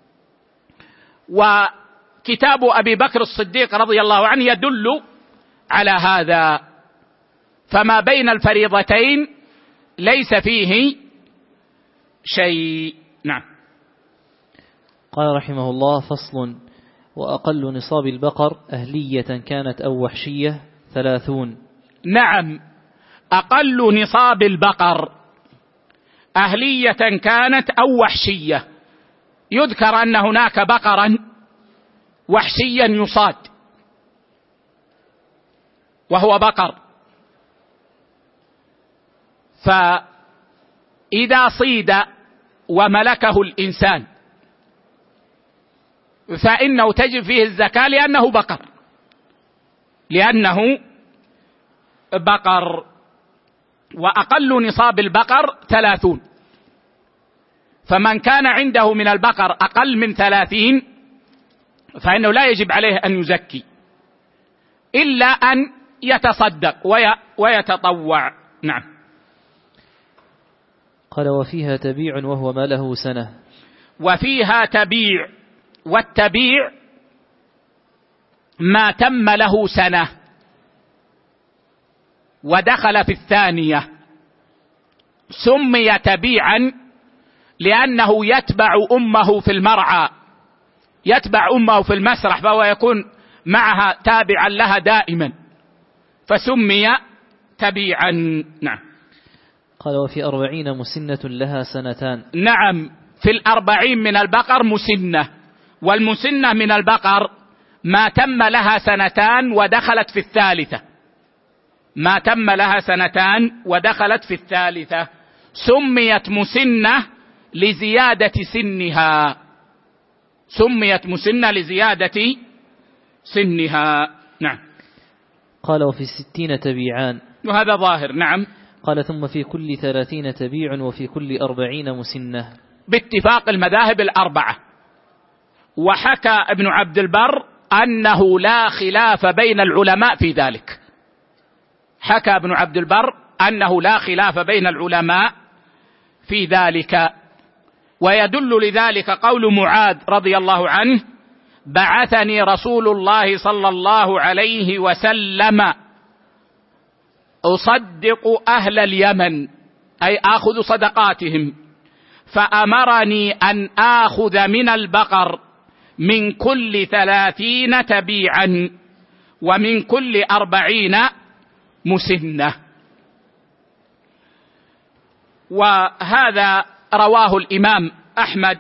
Speaker 1: وكتاب أبي بكر الصديق رضي الله عنه يدل على هذا، فما بين الفريضتين ليس فيه شيء. نعم.
Speaker 2: قال رحمه الله: فصل: وأقل نصاب البقر أهلية كانت أو وحشية 30.
Speaker 1: نعم، أقل نصاب البقر أهلية كانت أو وحشية. يذكر أن هناك بقرا وحشيا يصاد، وهو بقر، فإذا صيد وملكه الإنسان فإنه تجب فيه الزكاة لأنه بقر. وأقل نصاب البقر 30، فمن كان عنده من البقر أقل من 30 فإنه لا يجب عليه أن يزكي إلا أن يتصدق ويتطوع. نعم.
Speaker 2: قال: وفيها تبيع وهو ما له سنة.
Speaker 1: وفيها تبيع، والتبيع ما تم له سنة ودخل في الثانية، سمي تبيعا لأنه يتبع أمه في المرعى، يتبع أمه في المسرح، فهو يكون معها تابعا لها دائما، فسمي تبيعا. نعم.
Speaker 2: قال: وفي 40 مسنة لها 2 سنين.
Speaker 1: نعم، في 40 من البقر مسنة، والمسنة من البقر ما تم لها 2 ودخلت في الثالثة، ما تم لها 2 ودخلت في الثالثة، سميت مسنة لزيادة سنها، سميت مسنة لزيادة سنها. نعم.
Speaker 2: قال: وفي 60 تبيعان.
Speaker 1: وهذا ظاهر. نعم.
Speaker 2: قال: ثم في كل 30 تبيع وفي كل 40 مسنة،
Speaker 1: باتفاق المذاهب الأربعة. وحكى ابن عبد البر أنه لا خلاف بين العلماء في ذلك، حكى ابن عبد البر أنه لا خلاف بين العلماء في ذلك. ويدل لذلك قول معاذ رضي الله عنه: بعثني رسول الله صلى الله عليه وسلم أصدق أهل اليمن، أي آخذ صدقاتهم، فأمرني أن آخذ من البقر من كل 30 تبيعا ومن كل 40 مسنة. وهذا رواه الإمام أحمد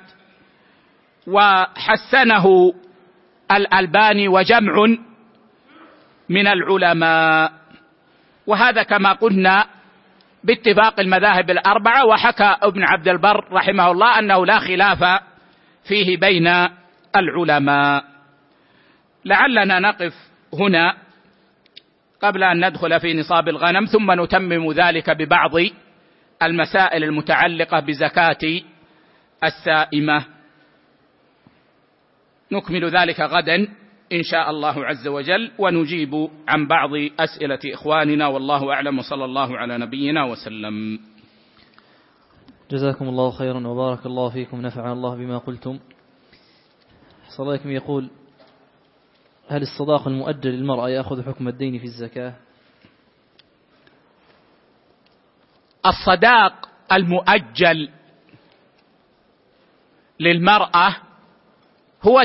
Speaker 1: وحسنه الألباني وجمع من العلماء، وهذا كما قلنا باتفاق المذاهب الأربعة. وحكى ابن عبد البر رحمه الله أنه لا خلاف فيه بين العلماء. لعلنا نقف هنا قبل أن ندخل في نصاب الغنم، ثم نتمم ذلك ببعض المسائل المتعلقة بزكاة السائمة. نكمل ذلك غدا إن شاء الله عز وجل، ونجيب عن بعض أسئلة إخواننا، والله أعلم، وصلى الله على نبينا وسلم.
Speaker 2: جزاكم الله خيرا وبارك الله فيكم، نفعنا الله بما قلتم. صلاتكم يقول: هل الصداق المؤجل للمرأة يأخذ حكم الدين في الزكاة؟
Speaker 1: الصداق المؤجل للمرأة هو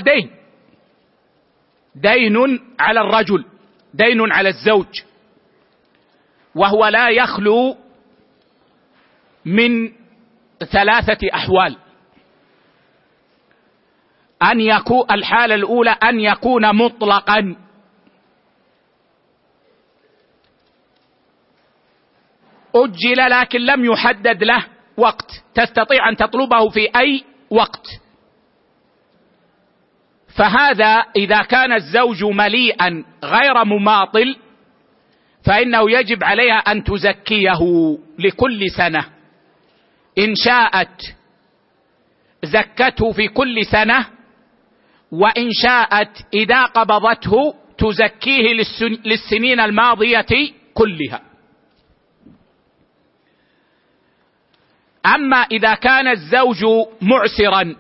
Speaker 1: دين على الرجل، دين على الزوج، وهو لا يخلو من 3 أحوال. الحالة الأولى أن يكون مطلقا، أجل لكن لم يحدد له وقت، تستطيع أن تطلبه في أي وقت، فهذا إذا كان الزوج مليئا غير مماطل فإنه يجب عليها أن تزكيه لكل سنة، إن شاءت زكته في كل سنة، وإن شاءت إذا قبضته تزكيه للسنين الماضية كلها. أما إذا كان الزوج معسرا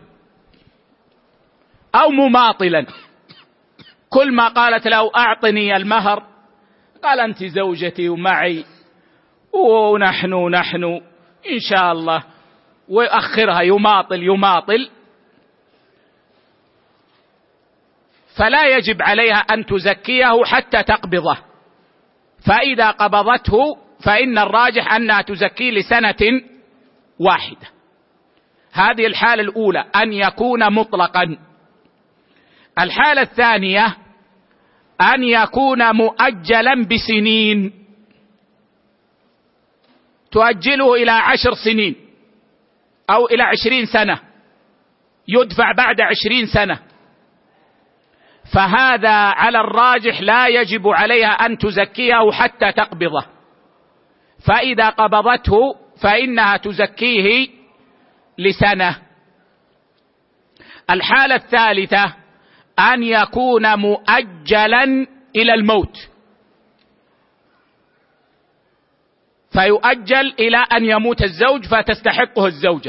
Speaker 1: أو مماطلا، كل ما قالت له أعطني المهر قال أنت زوجتي ومعي ونحن إن شاء الله، ويؤخرها يماطل، فلا يجب عليها أن تزكيه حتى تقبضه، فإذا قبضته فإن الراجح أنها تزكيه لسنة واحدة. هذه الحالة الأولى، أن يكون مطلقا. الحالة الثانية أن يكون مؤجلا بسنين، تؤجله إلى 10 سنين أو إلى 20 سنة، يدفع بعد 20 سنة، فهذا على الراجح لا يجب عليها أن تزكيه حتى تقبضه، فإذا قبضته فإنها تزكيه لسنة. الحالة الثالثة أن يكون مؤجلا إلى الموت، فيؤجل إلى أن يموت الزوج فتستحقه الزوجة،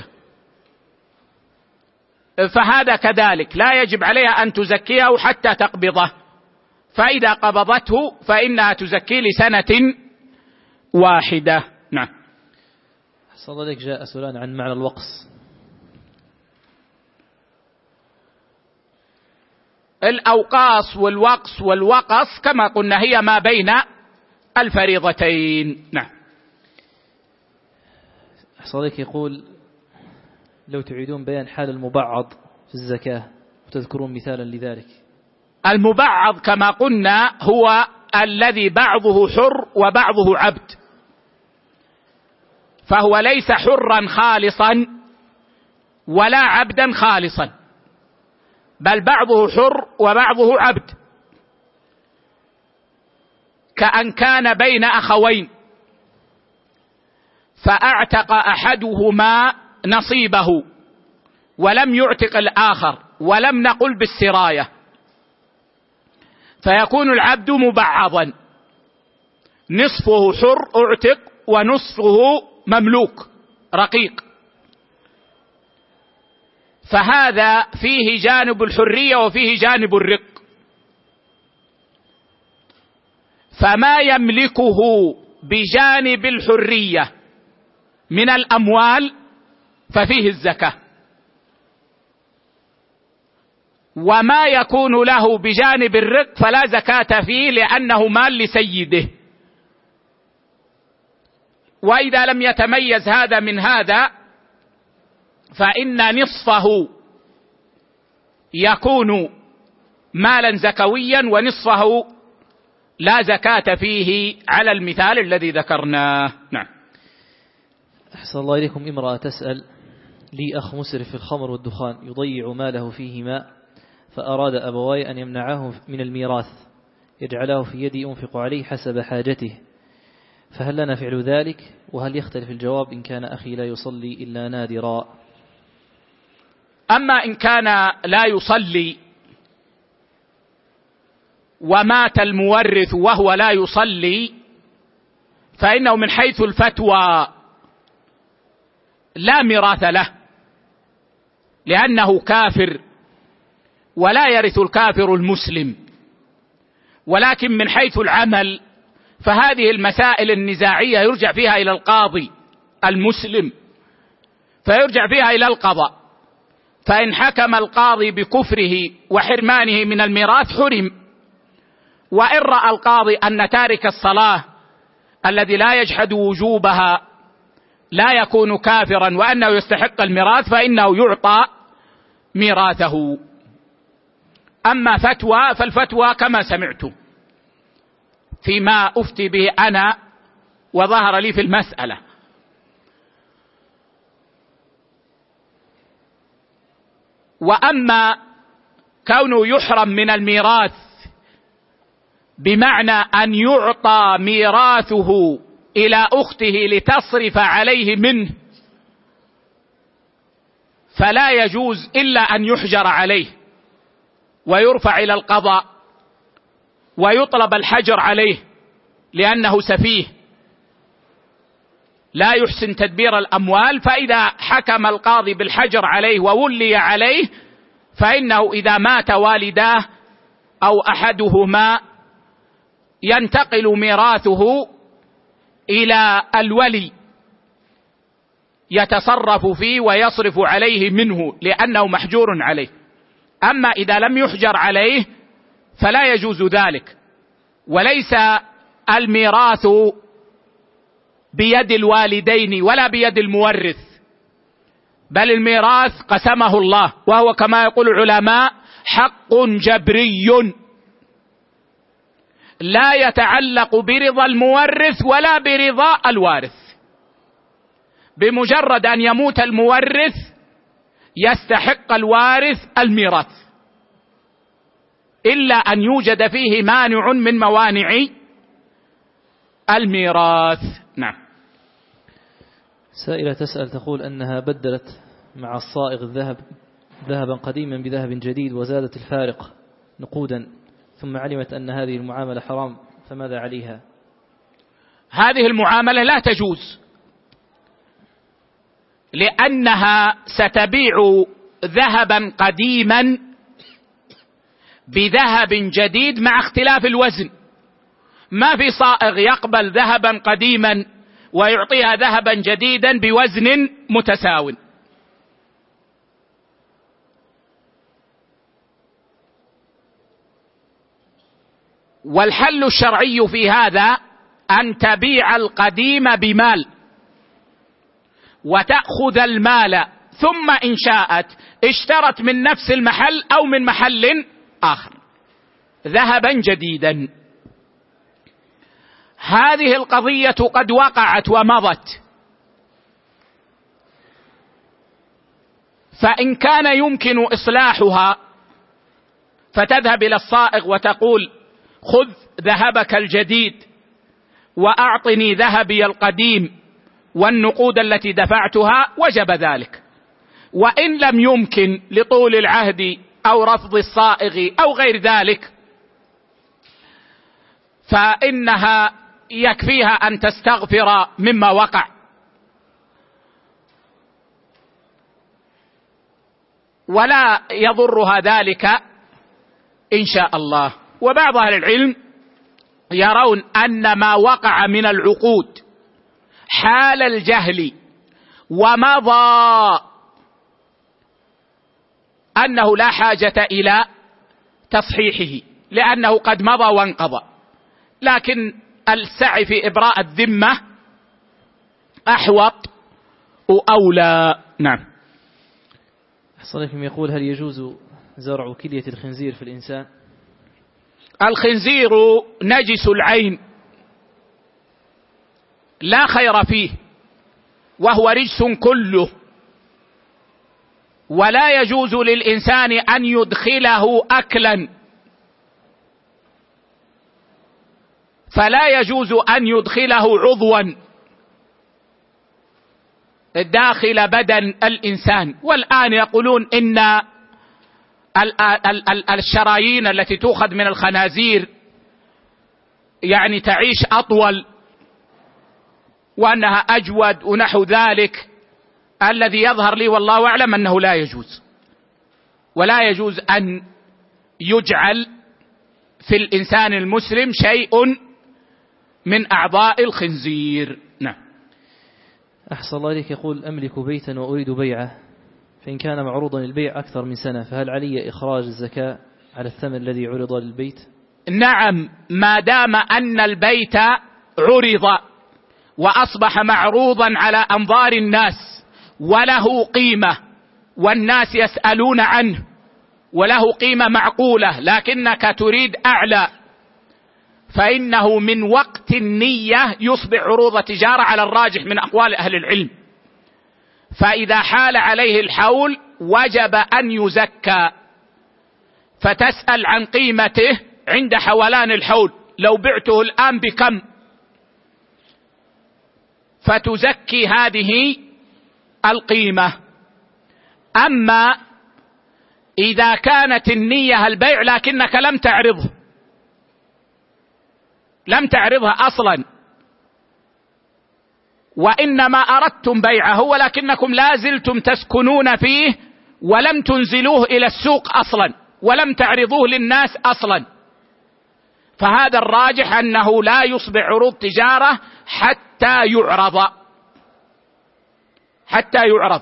Speaker 1: فهذا كذلك لا يجب عليها أن تزكيه حتى تقبضه، فإذا قبضته فإنها تزكيه لسنة واحدة. نعم.
Speaker 2: صدق. جاء سؤال عن معنى الوقص.
Speaker 1: الأوقاص والوقص والوقص كما قلنا هي ما بين الفريضتين. نعم.
Speaker 2: صديق يقول لو تعيدون بيان حال المبعض في الزكاة وتذكرون مثالا لذلك.
Speaker 1: المبعض كما قلنا هو الذي بعضه حر وبعضه عبد، فهو ليس حرا خالصا ولا عبدا خالصا، بل بعضه حر وبعضه عبد، كأن كان بين أخوين فأعتق أحدهما نصيبه ولم يعتق الآخر، ولم نقل بالسراية، فيكون العبد مبعضا، نصفه حر اعتق ونصفه مملوك رقيق، فهذا فيه جانب الحرية وفيه جانب الرق، فما يملكه بجانب الحرية من الأموال ففيه الزكاة، وما يكون له بجانب الرق فلا زكاة فيه لأنه مال لسيده. وإذا لم يتميز هذا من هذا فإن نصفه يكون مالا زكويا ونصفه لا زكاة فيه على المثال الذي ذكرناه. نعم.
Speaker 2: أحسن الله إليكم. امرأة تسأل: لي أخ مسرف في الخمر والدخان يضيع ماله فيهما، فأراد أبواي أن يمنعاه من الميراث، يجعله في يدي ينفق عليه حسب حاجته، فهل لنا فعل ذلك؟ وهل يختلف الجواب إن كان أخي لا يصلي إلا نادرا؟
Speaker 1: أما إن كان لا يصلي ومات المورث وهو لا يصلي فإنه من حيث الفتوى لا ميراث له، لأنه كافر ولا يرث الكافر المسلم. ولكن من حيث العمل فهذه المسائل النزاعية يرجع فيها إلى القاضي المسلم، فيرجع فيها إلى القضاء. فإن حكم القاضي بكفره وحرمانه من الميراث حرم. وإن رأى القاضي أن تارك الصلاة الذي لا يجحد وجوبها لا يكون كافرا وأنه يستحق الميراث فإنه يعطى ميراثه. أما فتوى فالفتوى كما سمعتم فيما أفتي به أنا وظهر لي في المسألة. وأما كونه يحرم من الميراث بمعنى أن يعطى ميراثه إلى أخته لتصرف عليه منه، فلا يجوز إلا أن يحجر عليه ويرفع إلى القضاء ويطلب الحجر عليه لأنه سفيه لا يحسن تدبير الأموال. فإذا حكم القاضي بالحجر عليه وولي عليه فإنه إذا مات والداه أو أحدهما ينتقل ميراثه إلى الولي يتصرف فيه ويصرف عليه منه لأنه محجور عليه. أما إذا لم يحجر عليه فلا يجوز ذلك. وليس الميراث بيد الوالدين ولا بيد المورث، بل الميراث قسمه الله، وهو كما يقول العلماء حق جبري لا يتعلق برضا المورث ولا برضا الوارث. بمجرد أن يموت المورث يستحق الوارث الميراث إلا أن يوجد فيه مانع من موانع الميراث. نعم.
Speaker 2: سائلة تسأل تقول أنها بدلت مع الصائغ الذهب ذهبا قديما بذهب جديد وزادت الفارق نقودا، ثم علمت أن هذه المعاملة حرام، فماذا عليها؟
Speaker 1: هذه المعاملة لا تجوز، لأنها ستبيع ذهبا قديما بذهب جديد مع اختلاف الوزن. ما في صائغ يقبل ذهبا قديما ويعطيها ذهبا جديدا بوزن متساو. والحل الشرعي في هذا أن تبيع القديم بمال وتأخذ المال، ثم إن شاءت اشترت من نفس المحل أو من محل آخر ذهبا جديدا. هذه القضية قد وقعت ومضت، فإن كان يمكن إصلاحها فتذهب إلى الصائغ وتقول خذ ذهبك الجديد وأعطني ذهبي القديم والنقود التي دفعتها، وجب ذلك. وإن لم يمكن لطول العهد أو رفض الصائغ أو غير ذلك فإنها يكفيها أن تستغفر مما وقع، ولا يضرها ذلك إن شاء الله. وبعض أهل العلم يرون أن ما وقع من العقود حال الجهل ومضى أنه لا حاجة إلى تصحيحه لأنه قد مضى وانقضى، لكن السعي في إبراء الذمة أحوط وأولى. نعم.
Speaker 2: أحسن يقول هل يجوز زرع كلية الخنزير في الإنسان؟
Speaker 1: الخنزير نجس العين لا خير فيه وهو رجس كله، ولا يجوز للإنسان أن يدخله أكلا، فلا يجوز أن يدخله عضوا داخل بدن الإنسان. والآن يقولون إن الشرايين التي تؤخذ من الخنازير يعني تعيش أطول وأنها أجود ونحو ذلك. الذي يظهر لي والله أعلم أنه لا يجوز، ولا يجوز أن يجعل في الإنسان المسلم شيء من أعضاء الخنزير. نعم.
Speaker 2: أحسن الله إليك، يقول: أملك بيتا وأريد بيعه، فإن كان معروضا للبيع أكثر من سنة فهل علي إخراج الزكاة على الثمن الذي عرض للبيت؟
Speaker 1: نعم، ما دام أن البيت عرض وأصبح معروضا على أنظار الناس وله قيمة والناس يسألون عنه وله قيمة معقولة لكنك تريد أعلى، فإنه من وقت النية يصبح عروض تجارة على الراجح من أقوال أهل العلم. فإذا حال عليه الحول وجب أن يزكى، فتسأل عن قيمته عند حولان الحول، لو بعته الآن بكم، فتزكي هذه القيمة. أما إذا كانت النية البيع لكنك لم تعرضها أصلا، وإنما أردتم بيعه ولكنكم لازلتم تسكنون فيه ولم تنزلوه إلى السوق أصلا ولم تعرضوه للناس أصلا، فهذا الراجح أنه لا يصبح عروض تجارة حتى يعرض.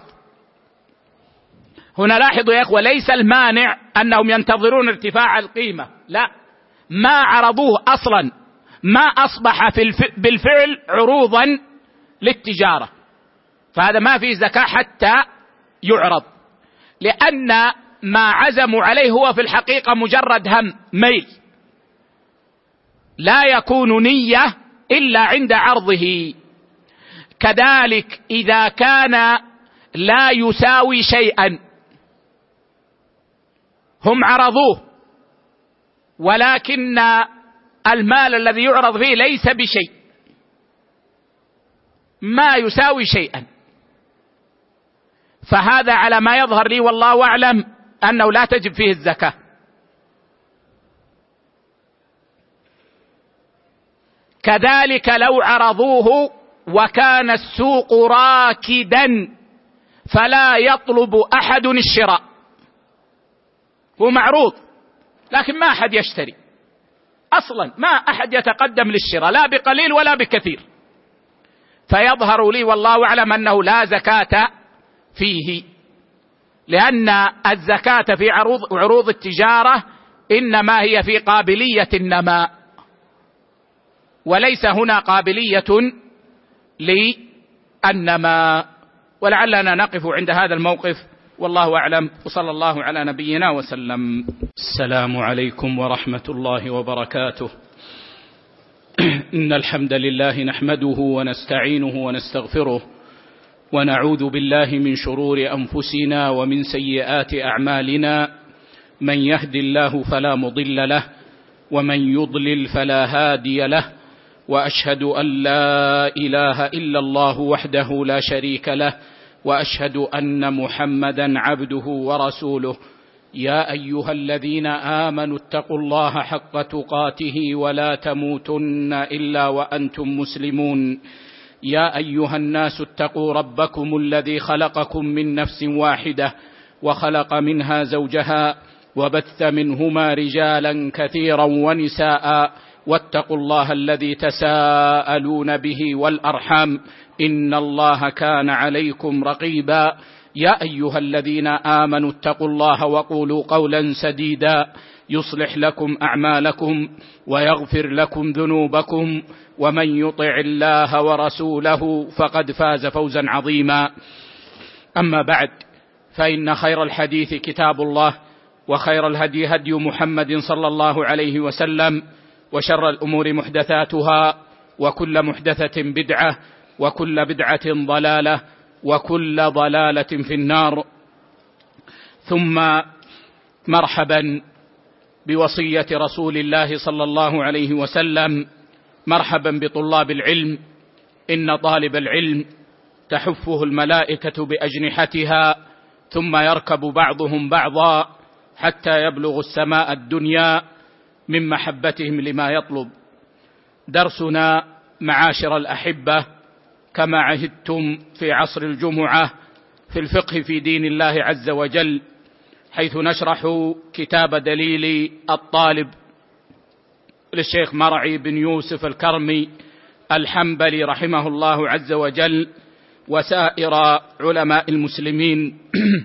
Speaker 1: هنا لاحظوا يا إخوة، ليس المانع أنهم ينتظرون ارتفاع القيمة، لا، ما عرضوه أصلا، ما أصبح بالفعل عروضا للتجارة، فهذا ما فيه زكاة حتى يعرض، لأن ما عزموا عليه هو في الحقيقة مجرد ميل، لا يكون نية إلا عند عرضه. كذلك إذا كان لا يساوي شيئا، هم عرضوه ولكن المال الذي يعرض فيه ليس بشيء، ما يساوي شيئا، فهذا على ما يظهر لي والله أعلم أنه لا تجب فيه الزكاة. كذلك لو عرضوه وكان السوق راكدا فلا يطلب أحد الشراء، هو معروض لكن ما أحد يشتري أصلا، ما أحد يتقدم للشراء لا بقليل ولا بكثير، فيظهر لي والله أعلم أنه لا زكاة فيه، لأن الزكاة في عروض التجارة إنما هي في قابلية النماء، وليس هنا قابلية للنماء. ولعلنا نقف عند هذا الموقف والله أعلم، وصلى الله على نبينا وسلم. السلام عليكم ورحمة الله وبركاته. إن الحمد لله نحمده ونستعينه ونستغفره، ونعوذ بالله من شرور أنفسنا ومن سيئات أعمالنا، من يهد الله فلا مضل له ومن يضلل فلا هادي له، وأشهد أن لا إله إلا الله وحده لا شريك له، وأشهد أن محمدا عبده ورسوله. يا أيها الذين آمنوا اتقوا الله حق تقاته ولا تموتن إلا وأنتم مسلمون. يا أيها الناس اتقوا ربكم الذي خلقكم من نفس واحدة وخلق منها زوجها وبث منهما رجالا كثيرا ونساء، واتقوا الله الذي تساءلون به والأرحام إن الله كان عليكم رقيبا. يا أيها الذين آمنوا اتقوا الله وقولوا قولا سديدا يصلح لكم أعمالكم ويغفر لكم ذنوبكم، ومن يطع الله ورسوله فقد فاز فوزا عظيما. أما بعد، فإن خير الحديث كتاب الله، وخير الهدي هدي محمد صلى الله عليه وسلم، وشر الأمور محدثاتها، وكل محدثة بدعة، وكل بدعة ضلالة، وكل ضلالة في النار. ثم مرحبا بوصية رسول الله صلى الله عليه وسلم، مرحبا بطلاب العلم، إن طالب العلم تحفه الملائكة بأجنحتها ثم يركب بعضهم بعضا حتى يبلغ السماء الدنيا من محبتهم لما يطلب. درسنا معاشر الأحبة كما عهدتم في عصر الجمعة في الفقه في دين الله عز وجل، حيث نشرح كتاب دليل الطالب للشيخ مرعي بن يوسف الكرمي الحنبلي رحمه الله عز وجل، وسائر علماء المسلمين.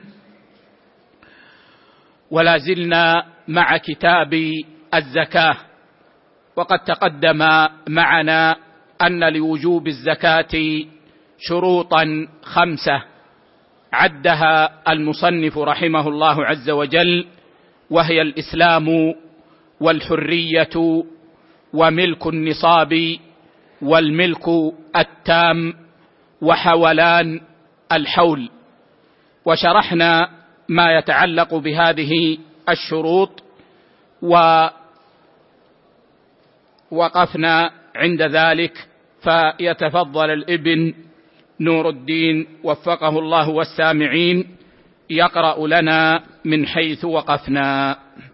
Speaker 1: ولا زلنا مع كتاب الزكاة، وقد تقدم معنا أن لوجوب الزكاة شروطا 5 عدها المصنف رحمه الله عز وجل، وهي الإسلام والحرية وملك النصاب والملك التام وحولان الحول. وشرحنا ما يتعلق بهذه الشروط ووقفنا عند ذلك، فيتفضل الابن نور الدين وفقه الله والسامعين يقرأ لنا من حيث وقفنا.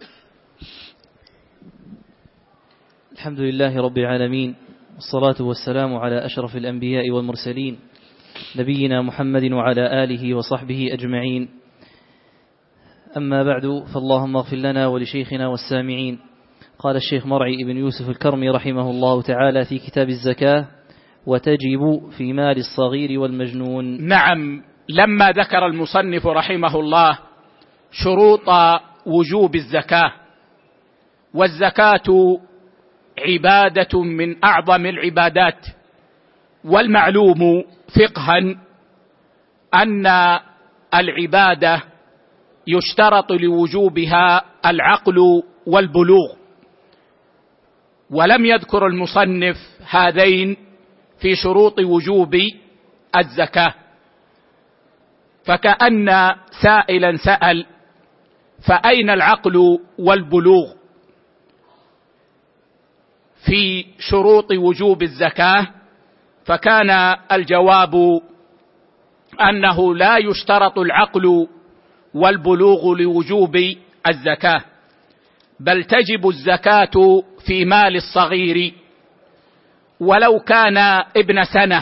Speaker 2: الحمد لله رب العالمين، والصلاة والسلام على أشرف الأنبياء والمرسلين نبينا محمد وعلى آله وصحبه أجمعين. أما بعد، فاللهم اغفر لنا ولشيخنا والسامعين. قال الشيخ مرعي بن يوسف الكرمي رحمه الله تعالى في كتاب الزكاة: وتجب في مال الصغير والمجنون.
Speaker 1: نعم، لما ذكر المصنف رحمه الله شروط وجوب الزكاة، والزكاة عبادة من أعظم العبادات، والمعلوم فقها أن العبادة يشترط لوجوبها العقل والبلوغ، ولم يذكر المصنف هذين في شروط وجوب الزكاة، فكأن سائلا سأل: فأين العقل والبلوغ في شروط وجوب الزكاة؟ فكان الجواب أنه لا يشترط العقل والبلوغ لوجوب الزكاة، بل تجب الزكاة في مال الصغير ولو كان ابن سنة،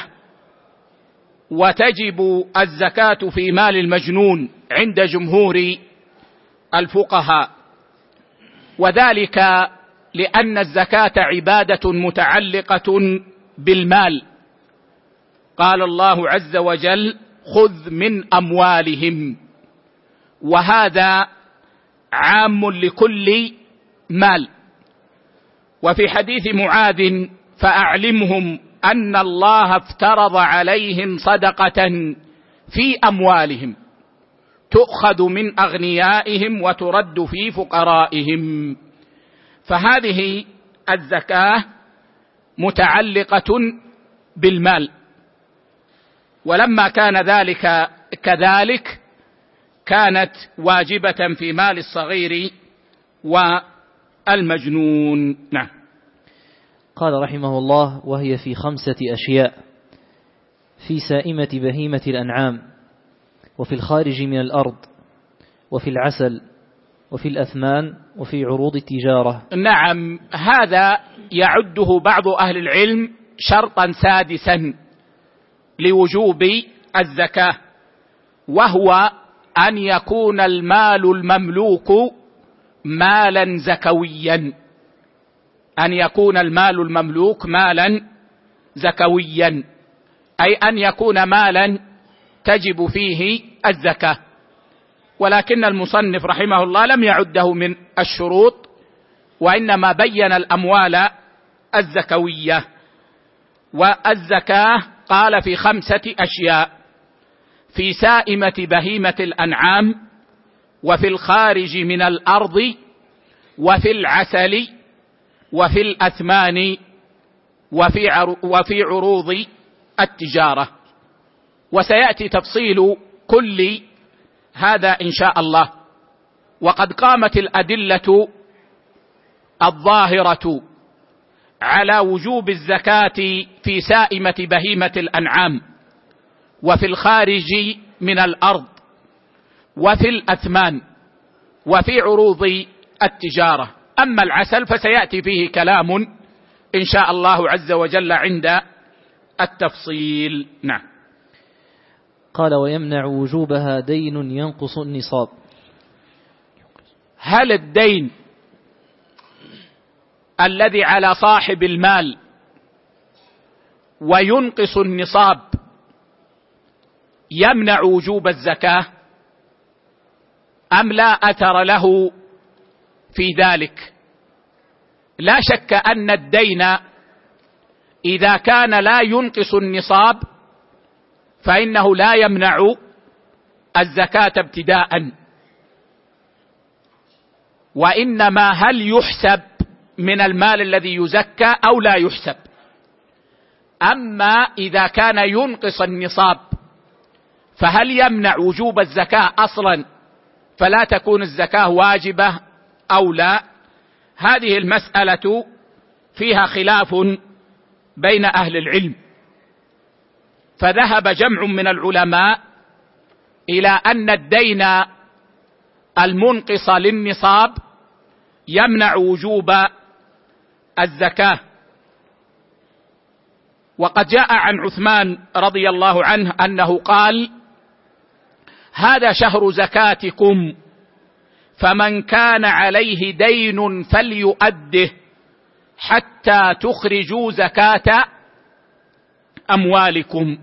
Speaker 1: وتجب الزكاة في مال المجنون عند جمهور الفقهاء، وذلك لأن الزكاة عبادة متعلقة بالمال. قال الله عز وجل: خذ من أموالهم، وهذا عام لكل مال. وفي حديث معاذ: فأعلمهم أن الله افترض عليهم صدقة في أموالهم تؤخذ من أغنيائهم وترد في فقرائهم. فهذه الزكاة متعلقة بالمال، ولما كان ذلك كذلك كانت واجبة في مال الصغير والمجنون. نعم.
Speaker 2: قال رحمه الله: وهي في 5 أشياء: في سائمة بهيمة الأنعام، وفي الخارج من الأرض، وفي العسل، وفي الأثمان، وفي عروض التجارة.
Speaker 1: نعم، هذا يعده بعض أهل العلم شرطا سادسا لوجوب الزكاة، وهو أن يكون المال المملوك مالا زكويا، أن يكون المال المملوك مالا زكويا، أي أن يكون مالا تجب فيه الزكاة. ولكن المصنف رحمه الله لم يعده من الشروط، وإنما بين الأموال الزكوية. والزكاة قال في 5 أشياء: في سائمة بهيمة الأنعام، وفي الخارج من الأرض، وفي العسل، وفي الأثمان، وفي عروض التجارة. وسيأتي تفصيل كل هذا إن شاء الله. وقد قامت الأدلة الظاهرة على وجوب الزكاة في سائمة بهيمة الأنعام، وفي الخارج من الأرض، وفي الأثمان، وفي عروض التجارة. أما العسل فسيأتي فيه كلام إن شاء الله عز وجل عند التفصيل. نعم.
Speaker 2: قال: ويمنع وجوبها دين ينقص النصاب.
Speaker 1: هل الدين الذي على صاحب المال وينقص النصاب يمنع وجوب الزكاة أم لا أثر له في ذلك؟ لا شك أن الدين إذا كان لا ينقص النصاب فإنه لا يمنع الزكاة ابتداء، وإنما هل يحسب من المال الذي يزكى أو لا يحسب. أما إذا كان ينقص النصاب فهل يمنع وجوب الزكاة أصلا فلا تكون الزكاة واجبة أو لا؟ هذه المسألة فيها خلاف بين أهل العلم، فذهب جمع من العلماء إلى أن الدين المنقص للنصاب يمنع وجوب الزكاة. وقد جاء عن عثمان رضي الله عنه أنه قال: هذا شهر زكاتكم، فمن كان عليه دين فليؤده حتى تخرجوا زكاة أموالكم.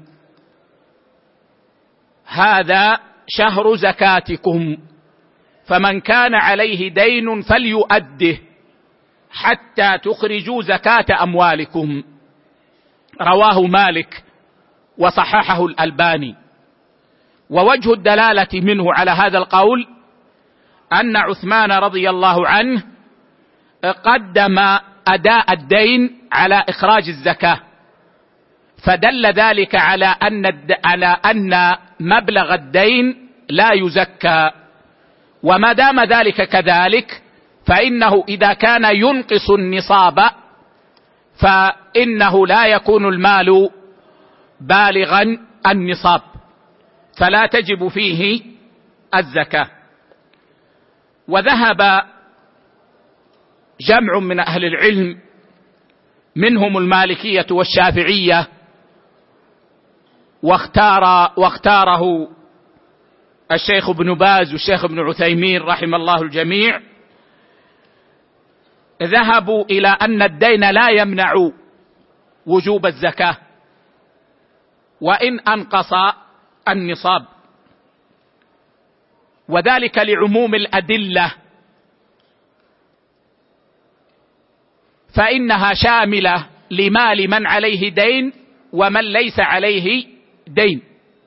Speaker 1: هذا شهر زكاتكم، فمن كان عليه دين فليؤده حتى تخرجوا زكاة أموالكم. رواه مالك وصححه الألباني. ووجه الدلالة منه على هذا القول أن عثمان رضي الله عنه قدم أداء الدين على إخراج الزكاة، فدل ذلك على أن مبلغ الدين لا يزكى. وما دام ذلك كذلك فإنه إذا كان ينقص النصاب فإنه لا يكون المال بالغا النصاب، فلا تجب فيه الزكاة. وذهب جمع من أهل العلم منهم المالكية والشافعية، واختاره الشيخ ابن باز والشيخ ابن عثيمين رحم الله الجميع، ذهبوا إلى أن الدين لا يمنع وجوب الزكاة وإن أنقص النصاب، وذلك لعموم الأدلة، فإنها شاملة لمال من عليه دين ومن ليس عليه دين.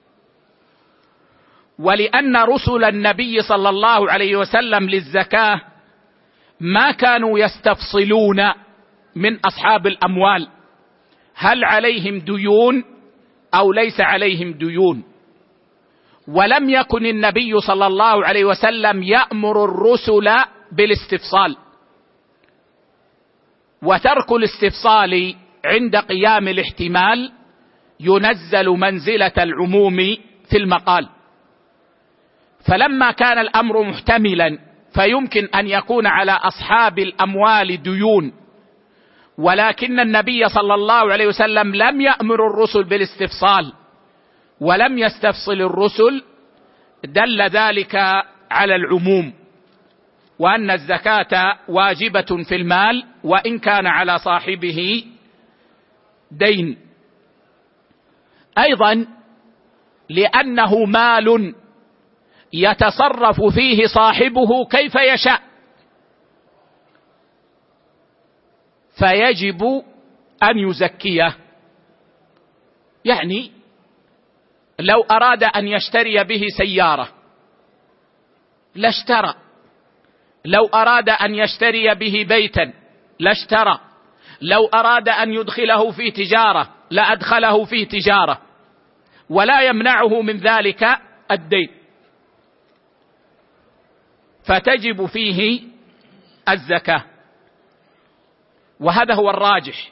Speaker 1: ولأن رسل النبي صلى الله عليه وسلم للزكاة ما كانوا يستفصلون من أصحاب الأموال هل عليهم ديون أو ليس عليهم ديون، ولم يكن النبي صلى الله عليه وسلم يأمر الرسل بالاستفصال، وترك الاستفصال عند قيام الاحتمال ينزل منزلة العموم في المقال. فلما كان الأمر محتملا فيمكن أن يكون على أصحاب الأموال ديون، ولكن النبي صلى الله عليه وسلم لم يأمر الرسل بالاستفصال ولم يستفصل الرسل، دل ذلك على العموم، وأن الزكاة واجبة في المال وإن كان على صاحبه دين. أيضا لأنه مال يتصرف فيه صاحبه كيف يشاء، فيجب أن يزكيه. يعني لو أراد أن يشتري به سيارة لاشترى، لو أراد أن يشتري به بيتا لاشترى، لو أراد أن يدخله في تجارة لأدخله في تجارة، ولا يمنعه من ذلك الدين، فتجب فيه الزكاة. وهذا هو الراجح،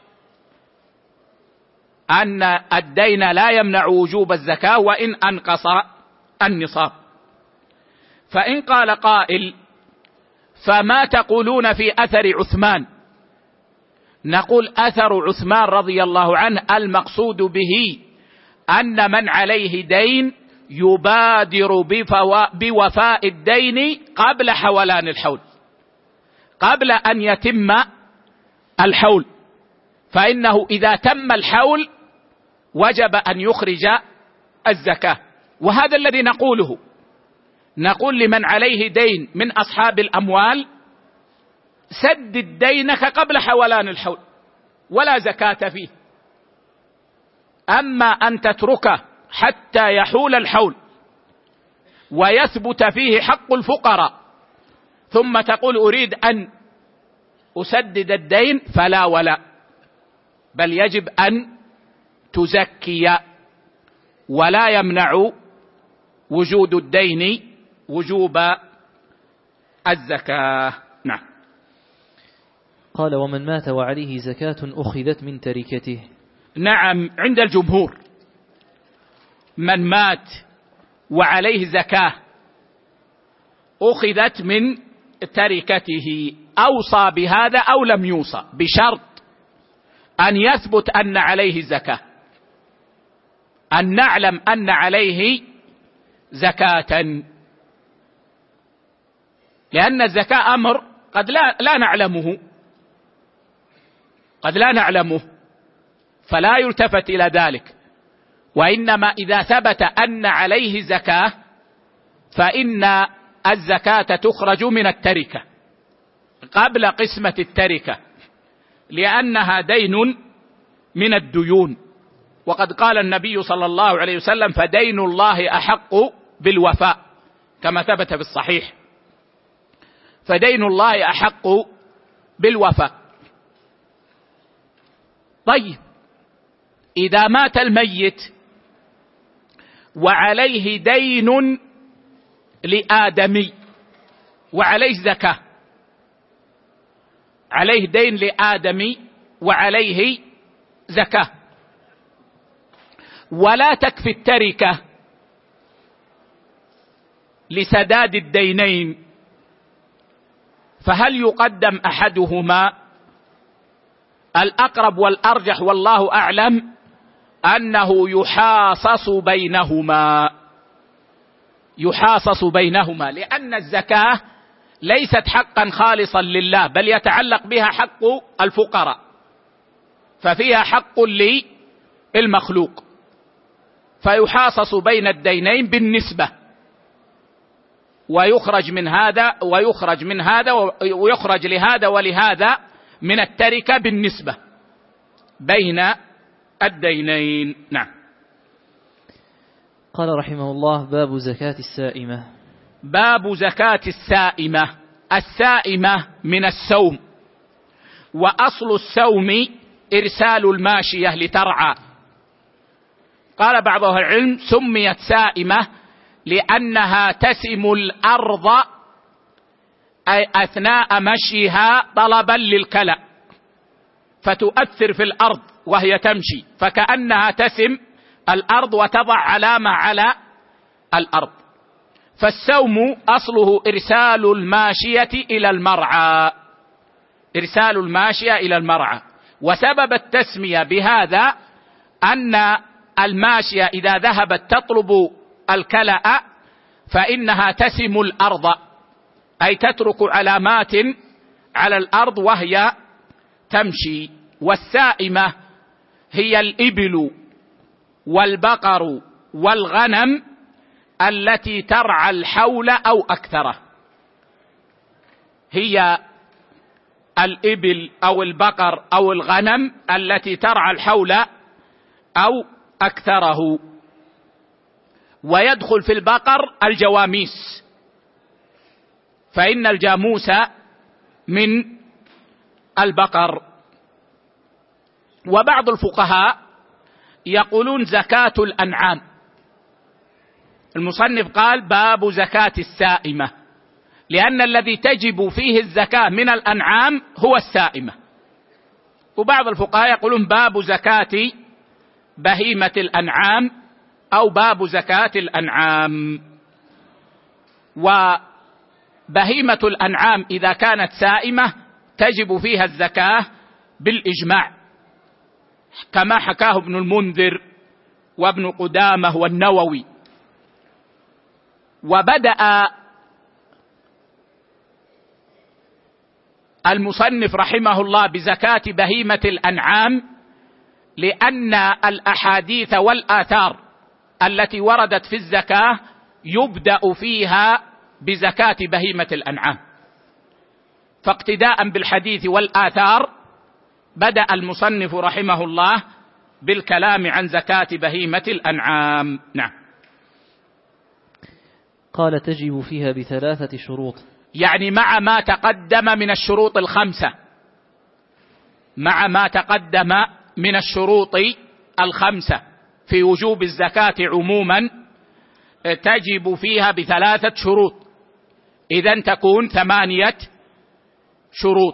Speaker 1: أن الدين لا يمنع وجوب الزكاة وإن أنقص النصاب. فإن قال قائل: فما تقولون في أثر عثمان؟ نقول: أثر عثمان رضي الله عنه المقصود به أن من عليه دين يبادر بوفاء الدين قبل حولان الحول، قبل أن يتم الحول، فإنه إذا تم الحول وجب أن يخرج الزكاة، وهذا الذي نقوله، نقول لمن عليه دين من أصحاب الأموال: سدد دينك قبل حولان الحول ولا زكاة فيه. أما أن تتركه حتى يحول الحول ويثبت فيه حق الفقراء ثم تقول أريد أن أسدد الدين، فلا ولا، بل يجب أن تزكي، ولا يمنع وجود الدين وجوب الزكاة. نعم.
Speaker 2: قال: ومن مات وعليه زكاة أخذت من تركته.
Speaker 1: نعم، عند الجمهور من مات وعليه زكاة أخذت من تركته، أوصى بهذا أو لم يوصى، بشرط أن يثبت أن عليه زكاة، أن نعلم أن عليه زكاة، لأن الزكاة أمر قد لا نعلمه، قد لا نعلمه، فلا يلتفت إلى ذلك. وإنما إذا ثبت أن عليه زكاة فإن الزكاة تخرج من التركة قبل قسمة التركة، لأنها دين من الديون. وقد قال النبي صلى الله عليه وسلم: فدين الله أحق بالوفاء، كما ثبت في الصحيح، فدين الله أحق بالوفاء. طيب، إذا مات الميت وعليه دين لآدمي وعليه زكاة، عليه دين لآدمي وعليه زكاة، ولا تكفي التركة لسداد الدينين، فهل يقدم أحدهما؟ الأقرب والأرجح والله أعلم أنه يحاصص بينهما، لأن الزكاة ليست حقا خالصا لله، بل يتعلق بها حق الفقراء، ففيها حق للمخلوق، فيحاصص بين الدينين بالنسبة، ويخرج من هذا ويخرج من هذا ويخرج لهذا ولهذا من التركة بالنسبة بين الدينين. نعم.
Speaker 2: قال رحمه الله: باب زكاة السائمة.
Speaker 1: باب زكاة السائمة. السائمة من السوم، وأصل السوم إرسال الماشية لترعى. قال بعض أهل العلم: سميت سائمة لأنها تسم الأرض أي أثناء مشيها طلبا للكلأ، فتؤثر في الأرض وهي تمشي، فكأنها تسم الأرض وتضع علامة على الأرض. فالسوم أصله إرسال الماشية إلى المرعى، إرسال الماشية إلى المرعى. وسبب التسمية بهذا أن الماشية إذا ذهبت تطلب الكلأ فإنها تسم الأرض، أي تترك علامات على الأرض وهي تمشي. والسائمة هي الإبل والبقر والغنم التي ترعى الحول أو أكثره، هي الإبل أو البقر أو الغنم التي ترعى الحول أو أكثره. ويدخل في البقر الجواميس، فإن الجاموس من البقر. وبعض الفقهاء يقولون زكاة الأنعام. المصنف قال: باب زكاة السائمة، لأن الذي تجب فيه الزكاة من الأنعام هو السائمة. وبعض الفقهاء يقولون باب زكاة بهيمة الأنعام أو باب زكاة الأنعام. وبهيمة الأنعام إذا كانت سائمة تجب فيها الزكاة بالإجماع، كما حكاه ابن المنذر وابن قدامة والنووي. وبدأ المصنف رحمه الله بزكاة بهيمة الأنعام لأن الأحاديث والآثار التي وردت في الزكاة يبدأ فيها بزكاة بهيمة الأنعام، فاقتداء بالحديث والآثار بدأ المصنف رحمه الله بالكلام عن زكاة بهيمة الأنعام. نعم.
Speaker 2: قال تجب فيها ب3 شروط،
Speaker 1: يعني مع ما تقدم من الشروط الخمسة، مع ما تقدم من الشروط الخمسة في وجوب الزكاة عموما تجب فيها ب3 شروط، إذن تكون 8 شروط.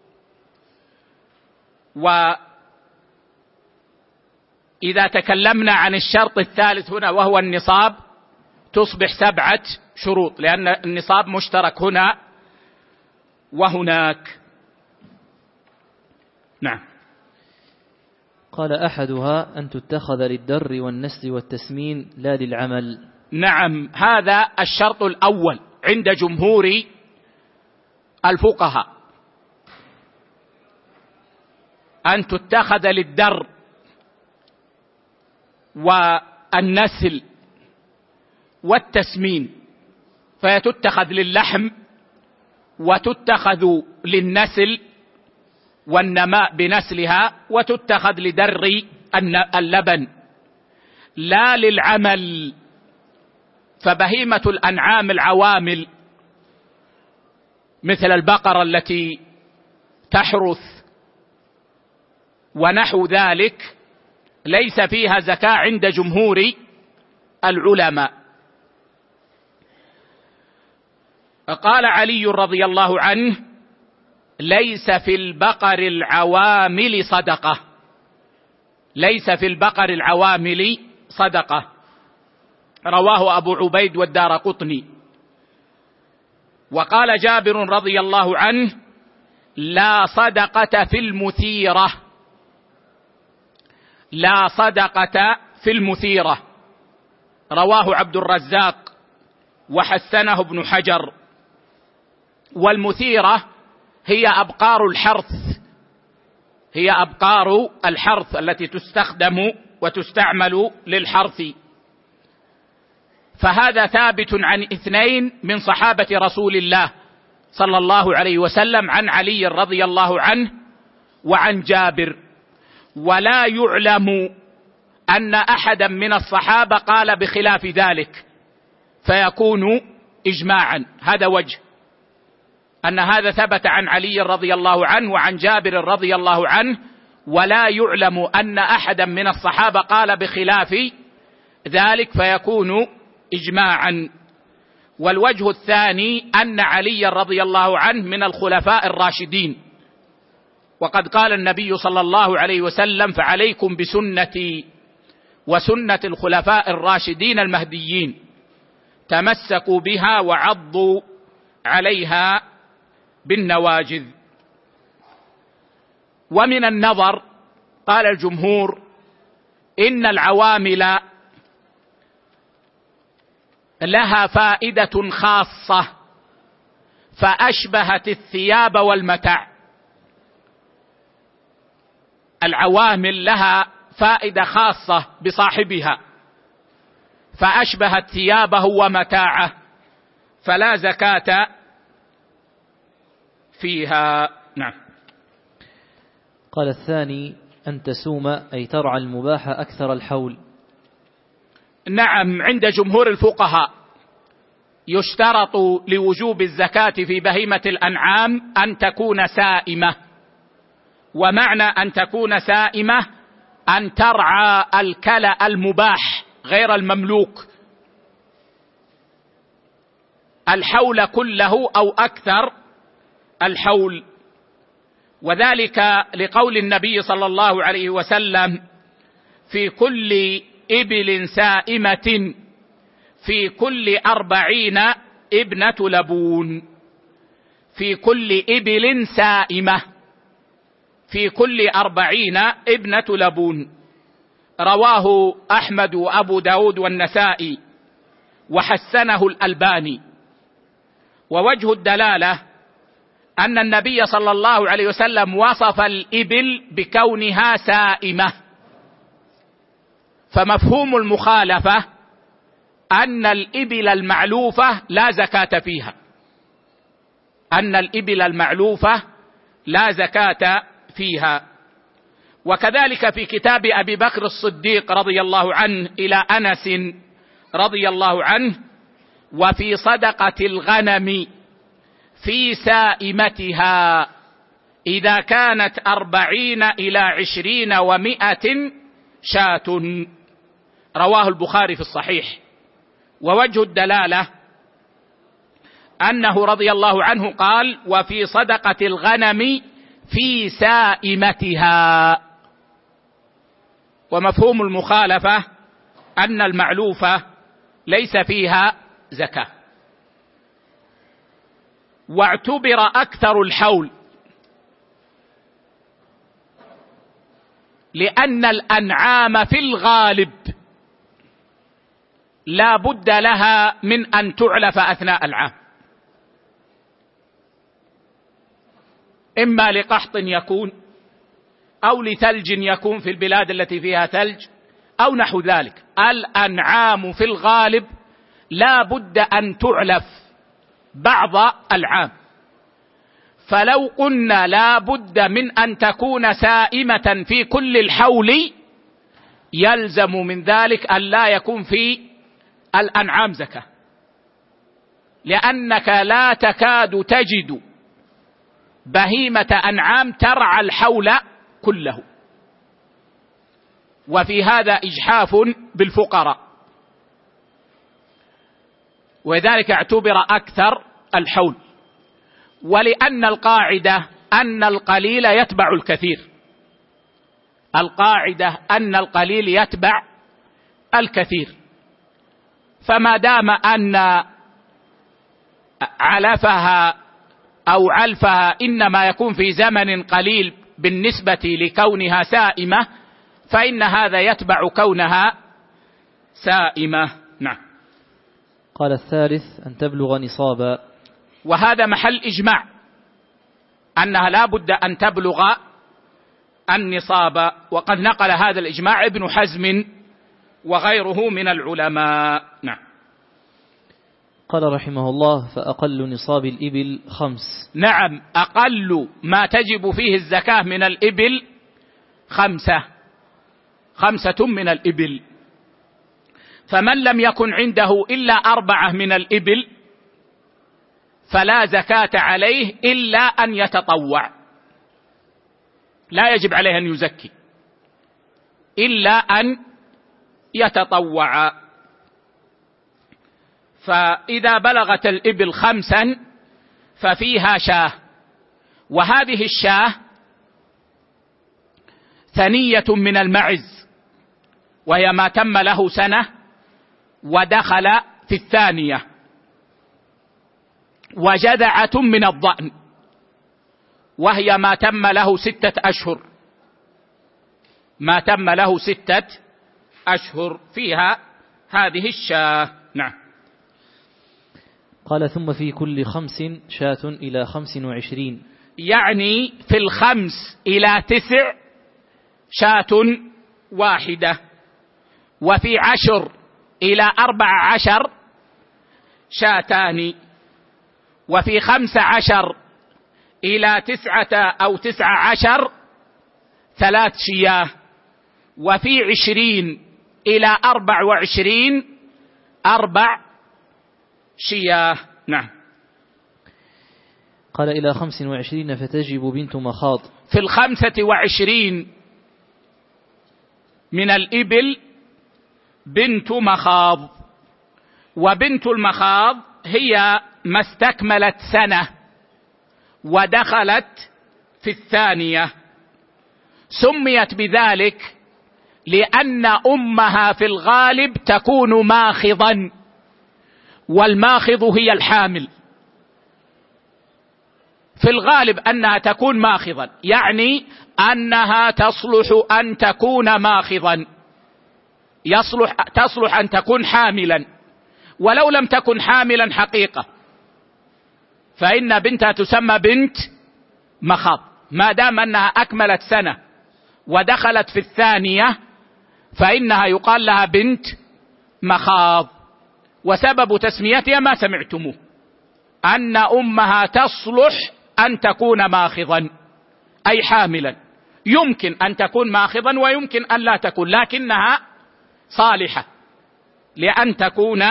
Speaker 1: وإذا تكلمنا عن الشرط الثالث هنا وهو النصاب تصبح 7 شروط، لأن النصاب مشترك هنا وهناك. نعم.
Speaker 2: قال أحدها أن تتخذ للدر والنسل والتسمين لا للعمل.
Speaker 1: نعم، هذا الشرط الأول عند جمهور الفقهاء، أن تتخذ للدر والنسل والتسمين، فيتتخذ للحم وتتخذ للنسل والنماء بنسلها، وتتخذ لدر اللبن لا للعمل. فبهيمة الأنعام العوامل مثل البقرة التي تحرث ونحو ذلك ليس فيها زكاة عند جمهور العلماء. قال علي رضي الله عنه: ليس في البقر العوامل صدقة، ليس في البقر العوامل صدقة، رواه أبو عبيد والدارقطني. وقال جابر رضي الله عنه: لا صدقة في المثيرة، لا صدقة في المثيرة، رواه عبد الرزاق وحسنه ابن حجر. والمثيرة هي أبقار الحرث، هي أبقار الحرث التي تستخدم وتستعمل للحرث. فهذا ثابت عن 2 من صحابة رسول الله صلى الله عليه وسلم، عن علي رضي الله عنه وعن جابر، ولا يعلم أن أحدا من الصحابة قال بخلاف ذلك فيكون إجماعا. هذا وجه أن هذا ثبت عن علي رضي الله عنه وعن جابر رضي الله عنه، ولا يعلم أن أحدا من الصحابة قال بخلاف ذلك فيكون إجماعا. والوجه الثاني أن علي رضي الله عنه من الخلفاء الراشدين، وقد قال النبي صلى الله عليه وسلم: فعليكم بسنتي وسنة الخلفاء الراشدين المهديين، تمسكوا بها وعضوا عليها بالنواجذ. ومن النظر قال الجمهور إن العوامل لها فائدة خاصة فأشبهت الثياب والمتاع. العوامل لها فائدة خاصة بصاحبها فأشبهت ثيابه ومتاعه، فلا زكاة فيها. نعم.
Speaker 2: قال الثاني أن تسوم أي ترعى المباح أكثر الحول.
Speaker 1: نعم، عند جمهور الفقهاء يشترط لوجوب الزكاة في بهيمة الأنعام أن تكون سائمة، ومعنى أن تكون سائمة أن ترعى الكلأ المباح غير المملوك الحول كله أو أكثر الحول، وذلك لقول النبي صلى الله عليه وسلم: في كل إبل سائمة في كل 40 ابنة لبون. في كل إبل سائمة في كل 40 ابنة لبون، رواه أحمد وأبو داود والنسائي وحسنه الألباني. ووجه الدلالة أن النبي صلى الله عليه وسلم وصف الإبل بكونها سائمة، فمفهوم المخالفة أن الإبل المعلوفة لا زكاة فيها، أن الإبل المعلوفة لا زكاة فيها. وكذلك في كتاب أبي بكر الصديق رضي الله عنه إلى أنس رضي الله عنه: وفي صدقة الغنم في سائمتها إذا كانت 40 إلى 20 و100 شاة. رواه البخاري في الصحيح. ووجه الدلالة أنه رضي الله عنه قال: وفي صدقة الغنم في سائمتها. ومفهوم المخالفة أن المعلوفة ليس فيها زكاة. واعتبر أكثر الحول، لأن الأنعام في الغالب لا بد لها من أن تعلف أثناء العام، إما لقحط يكون أو لثلج يكون في البلاد التي فيها ثلج أو نحو ذلك. الأنعام في الغالب لا بد أن تعلف بعض العام، فلو قلنا لا بد من أن تكون سائمة في كل الحول يلزم من ذلك أن لا يكون في الأنعام زكاة، لأنك لا تكاد تجد بهيمة أنعام ترعى الحول كله، وفي هذا إجحاف بالفقراء، وذلك اعتبر أكثر الحول. ولأن القاعدة أن القليل يتبع الكثير، القاعدة أن القليل يتبع الكثير، فما دام أن علفها أو علفها إنما يكون في زمن قليل بالنسبة لكونها سائمة، فإن هذا يتبع كونها سائمة. نعم.
Speaker 2: قال الثالث: أن تبلغ نصابا.
Speaker 1: وهذا محل إجماع أنها لا بد أن تبلغ النصاب، وقد نقل هذا الإجماع ابن حزم وغيره من العلماء. نعم.
Speaker 2: قال رحمه الله: فأقل نصاب الإبل 5.
Speaker 1: نعم، أقل ما تجب فيه الزكاة من الإبل 5 من الإبل. فمن لم يكن عنده إلا 4 من الإبل فلا زكاة عليه إلا أن يتطوع، لا يجب عليه أن يزكي إلا أن يتطوع. فإذا بلغت الإبل 5 ففيها شاة، وهذه الشاة ثنية من المعز، وهي ما تم له سنة ودخل في الثانية، وجذعة من الضأن، وهي ما تم له 6 أشهر، ما تم له 6 أشهر فيها هذه الشاة. نعم.
Speaker 2: قال: ثم في كل 5 شاة إلى 25،
Speaker 1: يعني في 5 إلى 9 شاة واحدة، وفي 10 إلى 14 شاتان، وفي 15 إلى 9 أو 19 3 شياه، وفي 20 إلى 24 4 شياه. نعم.
Speaker 2: قال: إلى 25 فتجب بنت مخاض.
Speaker 1: في 25 من الإبل بنت مخاض، وبنت المخاض هي ما استكملت سنة ودخلت في الثانية. سميت بذلك لأن أمها في الغالب تكون ماخضا، والماخض هي الحامل، في الغالب أنها تكون ماخضا، يعني أنها تصلح أن تكون ماخضا، تصلح أن تكون حاملا، ولو لم تكن حاملا حقيقة فإن بنتها تسمى بنت مخاض، ما دام أنها أكملت سنة ودخلت في الثانية فإنها يقال لها بنت مخاض. وسبب تسميتها ما سمعتموه، أن أمها تصلح أن تكون ماخضا أي حاملا، يمكن أن تكون ماخضا ويمكن أن لا تكون، لكنها صالحة لأن تكون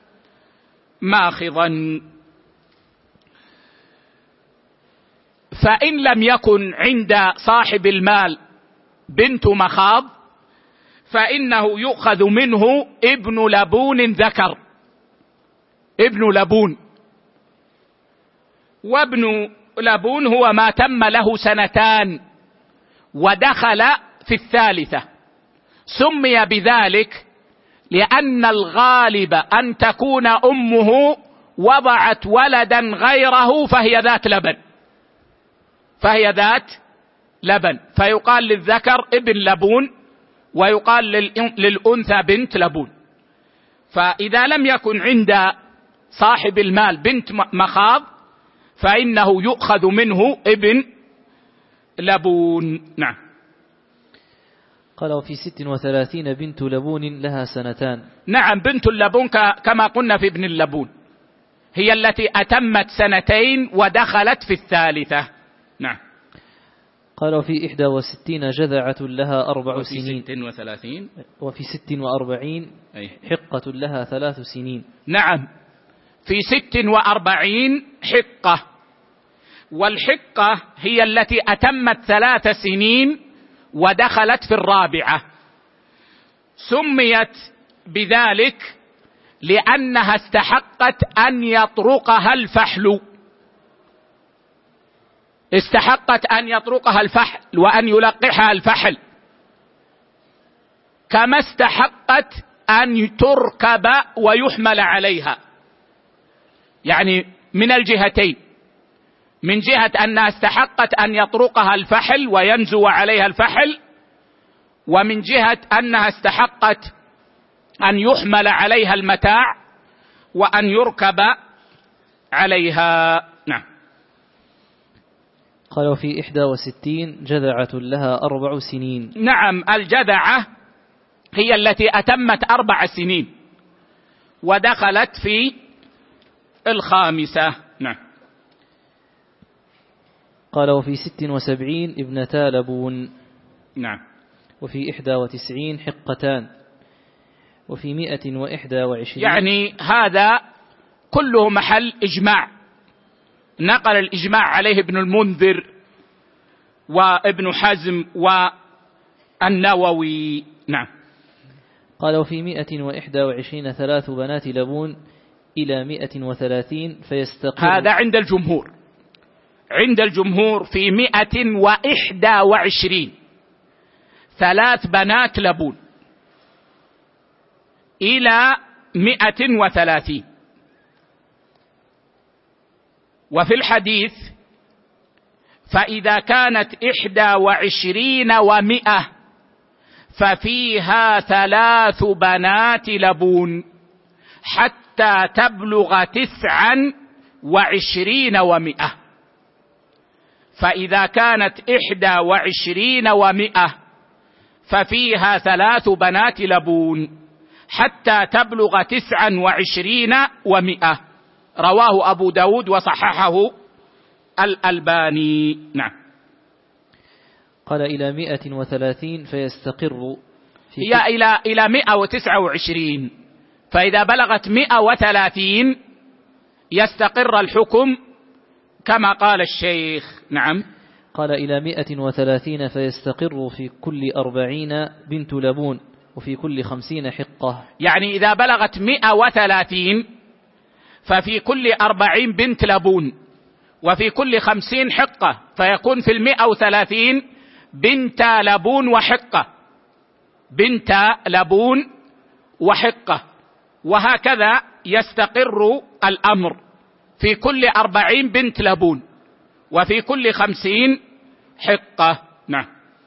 Speaker 1: ماخضا. فإن لم يكن عند صاحب المال بنت مخاض فإنه يؤخذ منه ابن لبون ذكر، ابن لبون. وابن لبون هو ما تم له 2 ودخل في 3. سمي بذلك لأن الغالب أن تكون أمه وضعت ولدا غيره فهي ذات لبن، فيقال للذكر ابن لبون ويقال للأنثى بنت لبون. فإذا لم يكن عند صاحب المال بنت مخاض فإنه يؤخذ منه ابن لبون. نعم.
Speaker 2: قال وفي 36 بنت لبون لها 2.
Speaker 1: نعم، بنت اللبون كما قلنا في ابن اللبون هي التي أتمت 2 ودخلت في 3. نعم.
Speaker 2: قال وفي 61 جذعة لها 4 سنين.
Speaker 1: 36
Speaker 2: وفي 46 حقة لها 3 سنين.
Speaker 1: نعم، في 46 حقة، والحقة هي التي أتمت 3 سنين ودخلت في 4. سميت بذلك لأنها استحقت أن يطرقها الفحل، استحقت أن يطرقها الفحل وأن يلقحها الفحل، كما استحقت أن تركب ويحمل عليها، يعني من الجهتين، من جهة أنها استحقت أن يطرقها الفحل وينزو عليها الفحل، ومن جهة أنها استحقت أن يحمل عليها المتاع وأن يركب عليها. نعم.
Speaker 2: قال وفي 61 جذعة لها 4 سنين.
Speaker 1: نعم، الجذعة هي التي أتمت 4 سنين ودخلت في 5. نعم.
Speaker 2: قال وفي 76 ابنتا لبون.
Speaker 1: نعم.
Speaker 2: وفي 91 حقتان. وفي 121
Speaker 1: يعني هذا كله محل إجماع، نقل الإجماع عليه ابن المنذر وابن حزم والنووي. نعم.
Speaker 2: قال وفي 121 3 بنات لبون إلى 130 فيستقر.
Speaker 1: هذا عند الجمهور، عند الجمهور في 121 3 بنات لبون إلى 130. وفي الحديث فإذا كانت 21 و100 ففيها 3 بنات لبون حتى تبلغ 29 و100. فإذا كانت 21 و100 ففيها 3 بنات لبون حتى تبلغ 29 و100. رواه أبو داود وصححه الألباني. نعم.
Speaker 2: قال إلى 130 فيستقر
Speaker 1: هي إلى 129، فإذا بلغت 130 يستقر الحكم كما قال الشيخ. نعم.
Speaker 2: قال إلى 130 فيستقر في كل 40 بنت لبون وفي كل 50 حقة.
Speaker 1: يعني إذا بلغت 130 ففي كل 40 بنت لبون وفي كل 50 حقة، فيكون في 130 بنت لبون وحقة، بنت لبون وحقة، وهكذا يستقر الأمر في كل 40 بنت لبون وفي كل 50 حقة. نعم.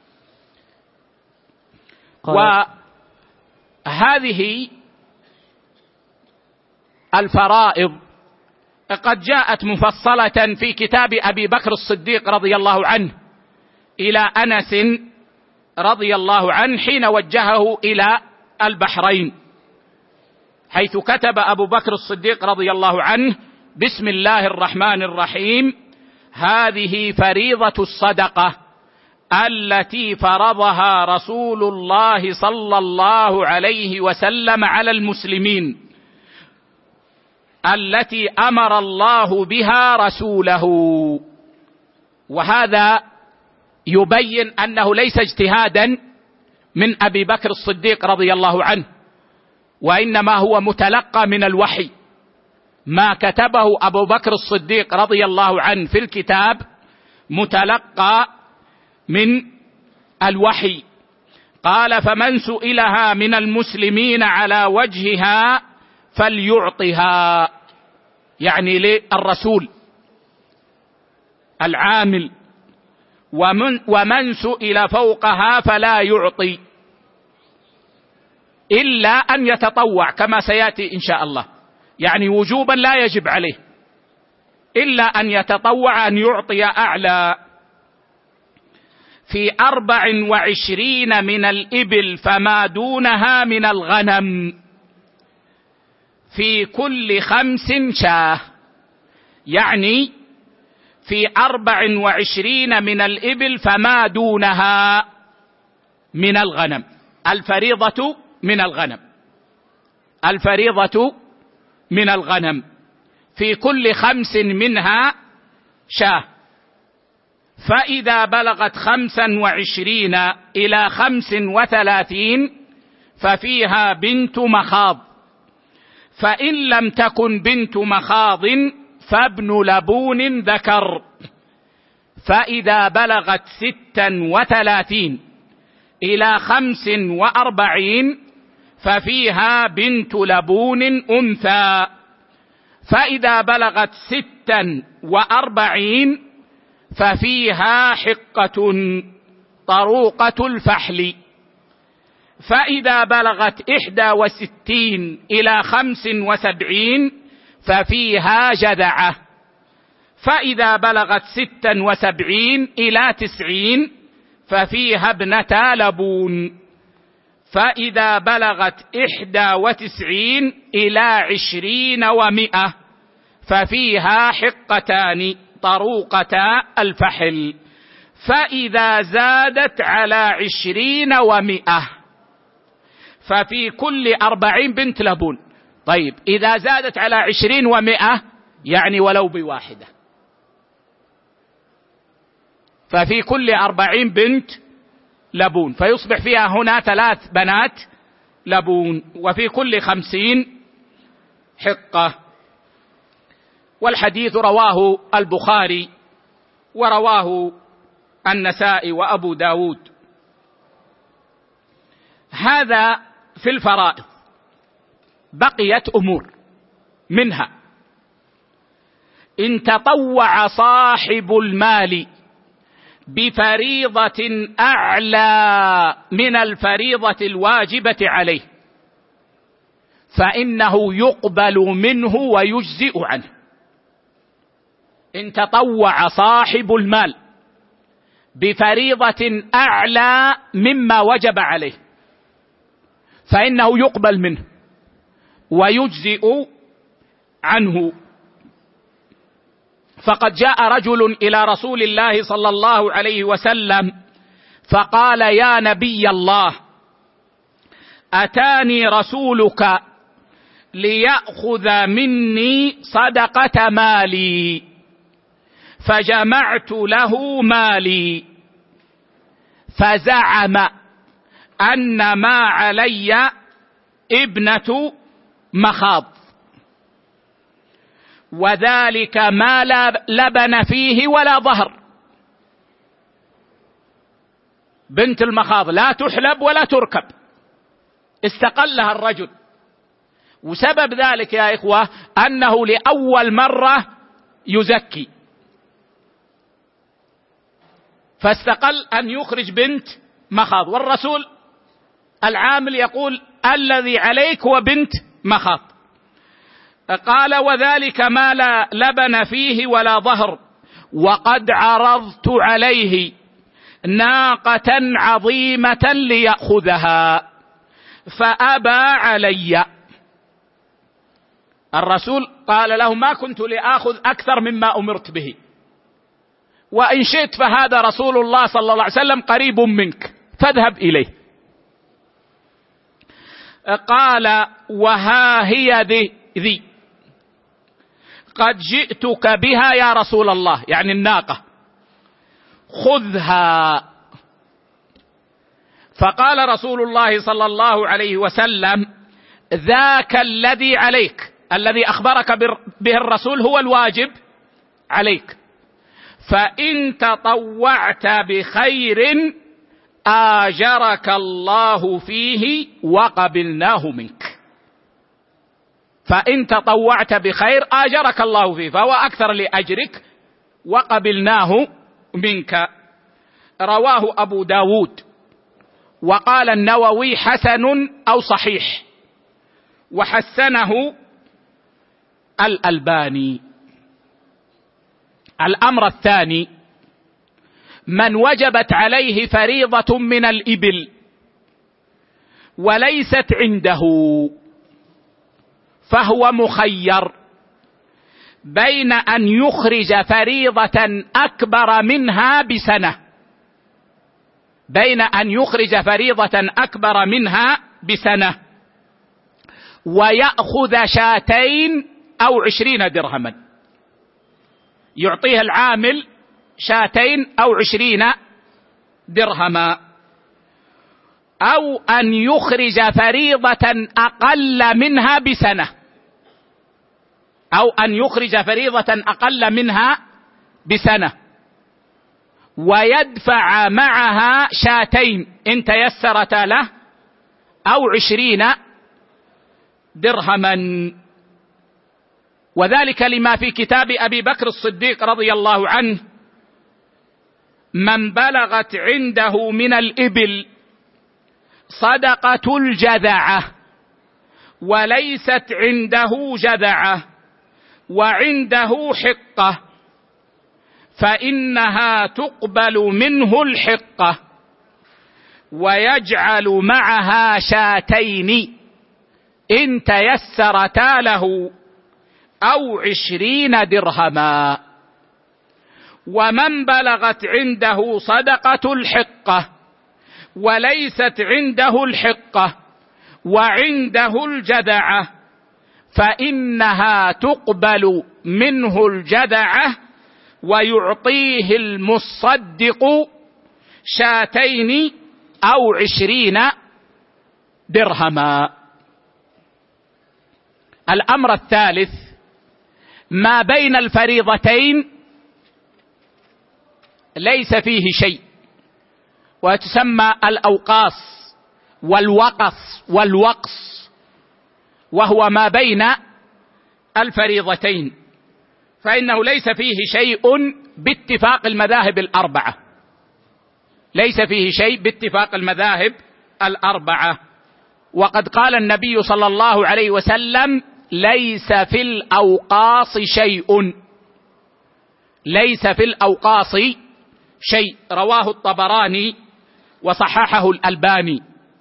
Speaker 1: وهذه الفرائض قد جاءت مفصلة في كتاب أبي بكر الصديق رضي الله عنه إلى أنس رضي الله عنه حين وجهه إلى البحرين، حيث كتب أبو بكر الصديق رضي الله عنه: بسم الله الرحمن الرحيم، هذه فريضة الصدقة التي فرضها رسول الله صلى الله عليه وسلم على المسلمين، التي أمر الله بها رسوله. وهذا يبين أنه ليس اجتهادا من أبي بكر الصديق رضي الله عنه، وإنما هو متلقى من الوحي. ما كتبه أبو بكر الصديق رضي الله عنه في الكتاب متلقى من الوحي. قال: فمن سئلها من المسلمين على وجهها فليعطها، يعني للرسول العامل، ومن سئل فوقها فلا يعطي إلا أن يتطوع، كما سيأتي إن شاء الله، يعني وجوبا لا يجب عليه، إلا أن يتطوع أن يعطي أعلى. في 24 من الإبل فما دونها من الغنم، في كل 5 شاة، يعني في 24 من الإبل فما دونها من الغنم. الفريضة من الغنم، الفريضة من الغنم، في كل 5 منها شاة. فإذا بلغت 25 إلى 35 ففيها بنت مخاض، فإن لم تكن بنت مخاض فابن لبون ذكر. فإذا بلغت 36 إلى 45 ففيها بنت لبون أنثى. فإذا بلغت 46 ففيها حقة طروقة الفحل. فإذا بلغت 61 إلى 75 ففيها جذعة. فإذا بلغت 76 إلى 90 ففيها ابنتا لبون. فإذا بلغت 91 إلى 20 و100 ففيها حقتان طروقتا الفحل. فإذا زادت على 20 و100 ففي كل 40 بنت لبون. طيب، إذا زادت على 20 و100 يعني ولو بواحدة، ففي كل 40 بنت لبون، فيصبح فيها هنا 3 بنات لبون، وفي كل 50 حقة. والحديث رواه البخاري ورواه النسائي وأبو داود. هذا في الفرائض. بقيت أمور، منها إن تطوع صاحب المال بفريضة أعلى من الفريضة الواجبة عليه فإنه يقبل منه ويجزئ عنه. إن تطوع صاحب المال بفريضة أعلى مما وجب عليه فإنه يقبل منه ويجزئ عنه. فقد جاء رجل إلى رسول الله صلى الله عليه وسلم فقال: يا نبي الله، أتاني رسولك ليأخذ مني صدقة مالي فجمعت له مالي، فزعم أن ما علي ابنة مخاض، وذلك ما لا لبن فيه ولا ظهر. بنت المخاض لا تحلب ولا تركب، استقلها الرجل. وسبب ذلك يا إخوة أنه لأول مرة يزكي، فاستقل أن يخرج بنت مخاض، والرسول العامل يقول: الذي عليك هو بنت مخاض. قال: وذلك ما لا لبن فيه ولا ظهر، وقد عرضت عليه ناقة عظيمة ليأخذها فأبى علي. الرسول قال له: ما كنت لآخذ أكثر مما أمرت به، وإن شئت فهذا رسول الله صلى الله عليه وسلم قريب منك فاذهب إليه. قال: وها هي ذي قد جئتك بها يا رسول الله، يعني الناقة، خذها. فقال رسول الله صلى الله عليه وسلم: ذاك الذي عليك، الذي أخبرك به الرسول هو الواجب عليك، فإن تطوعت بخير آجرك الله فيه وقبلناه منك. فإن تطوعت بخير آجرك الله فيه، فهو أكثر لأجرك وقبلناه منك. رواه أبو داود، وقال النووي حسن أو صحيح، وحسنه الألباني. الأمر الثاني: من وجبت عليه فريضة من الإبل وليست عنده فهو مخير بين أن يخرج فريضة أكبر منها بسنة، بين أن يخرج فريضة أكبر منها بسنة ويأخذ 2 أو 20 درهما، يعطيه العامل 2 أو 20 درهما، أو أن يخرج فريضة أقل منها بسنة، أو أن يخرج فريضة أقل منها بسنة ويدفع معها 2 إن تيسرتا له أو 20 درهما. وذلك لما في كتاب أبي بكر الصديق رضي الله عنه: من بلغت عنده من الإبل صدقة الجذعة وليست عنده جذعة وعنده حقة فإنها تقبل منه الحقة ويجعل معها 2 إن تيسرتا له أو 20 درهما. ومن بلغت عنده صدقة الحقة وليست عنده الحقة وعنده الجذعة فإنها تقبل منه الجذعة ويعطيه المصدق 2 أو 20 درهما. الأمر الثالث: ما بين الفريضتين ليس فيه شيء، وتسمى الأوقاص والوقص، وهو ما بين الفريضتين، فإنه ليس فيه شيء باتفاق المذاهب الأربعة، ليس فيه شيء باتفاق المذاهب الأربعة. وقد قال النبي صلى الله عليه وسلم: ليس في الأوقاص شيء، ليس في الأوقاص شيء. رواه الطبراني وصححه الألباني.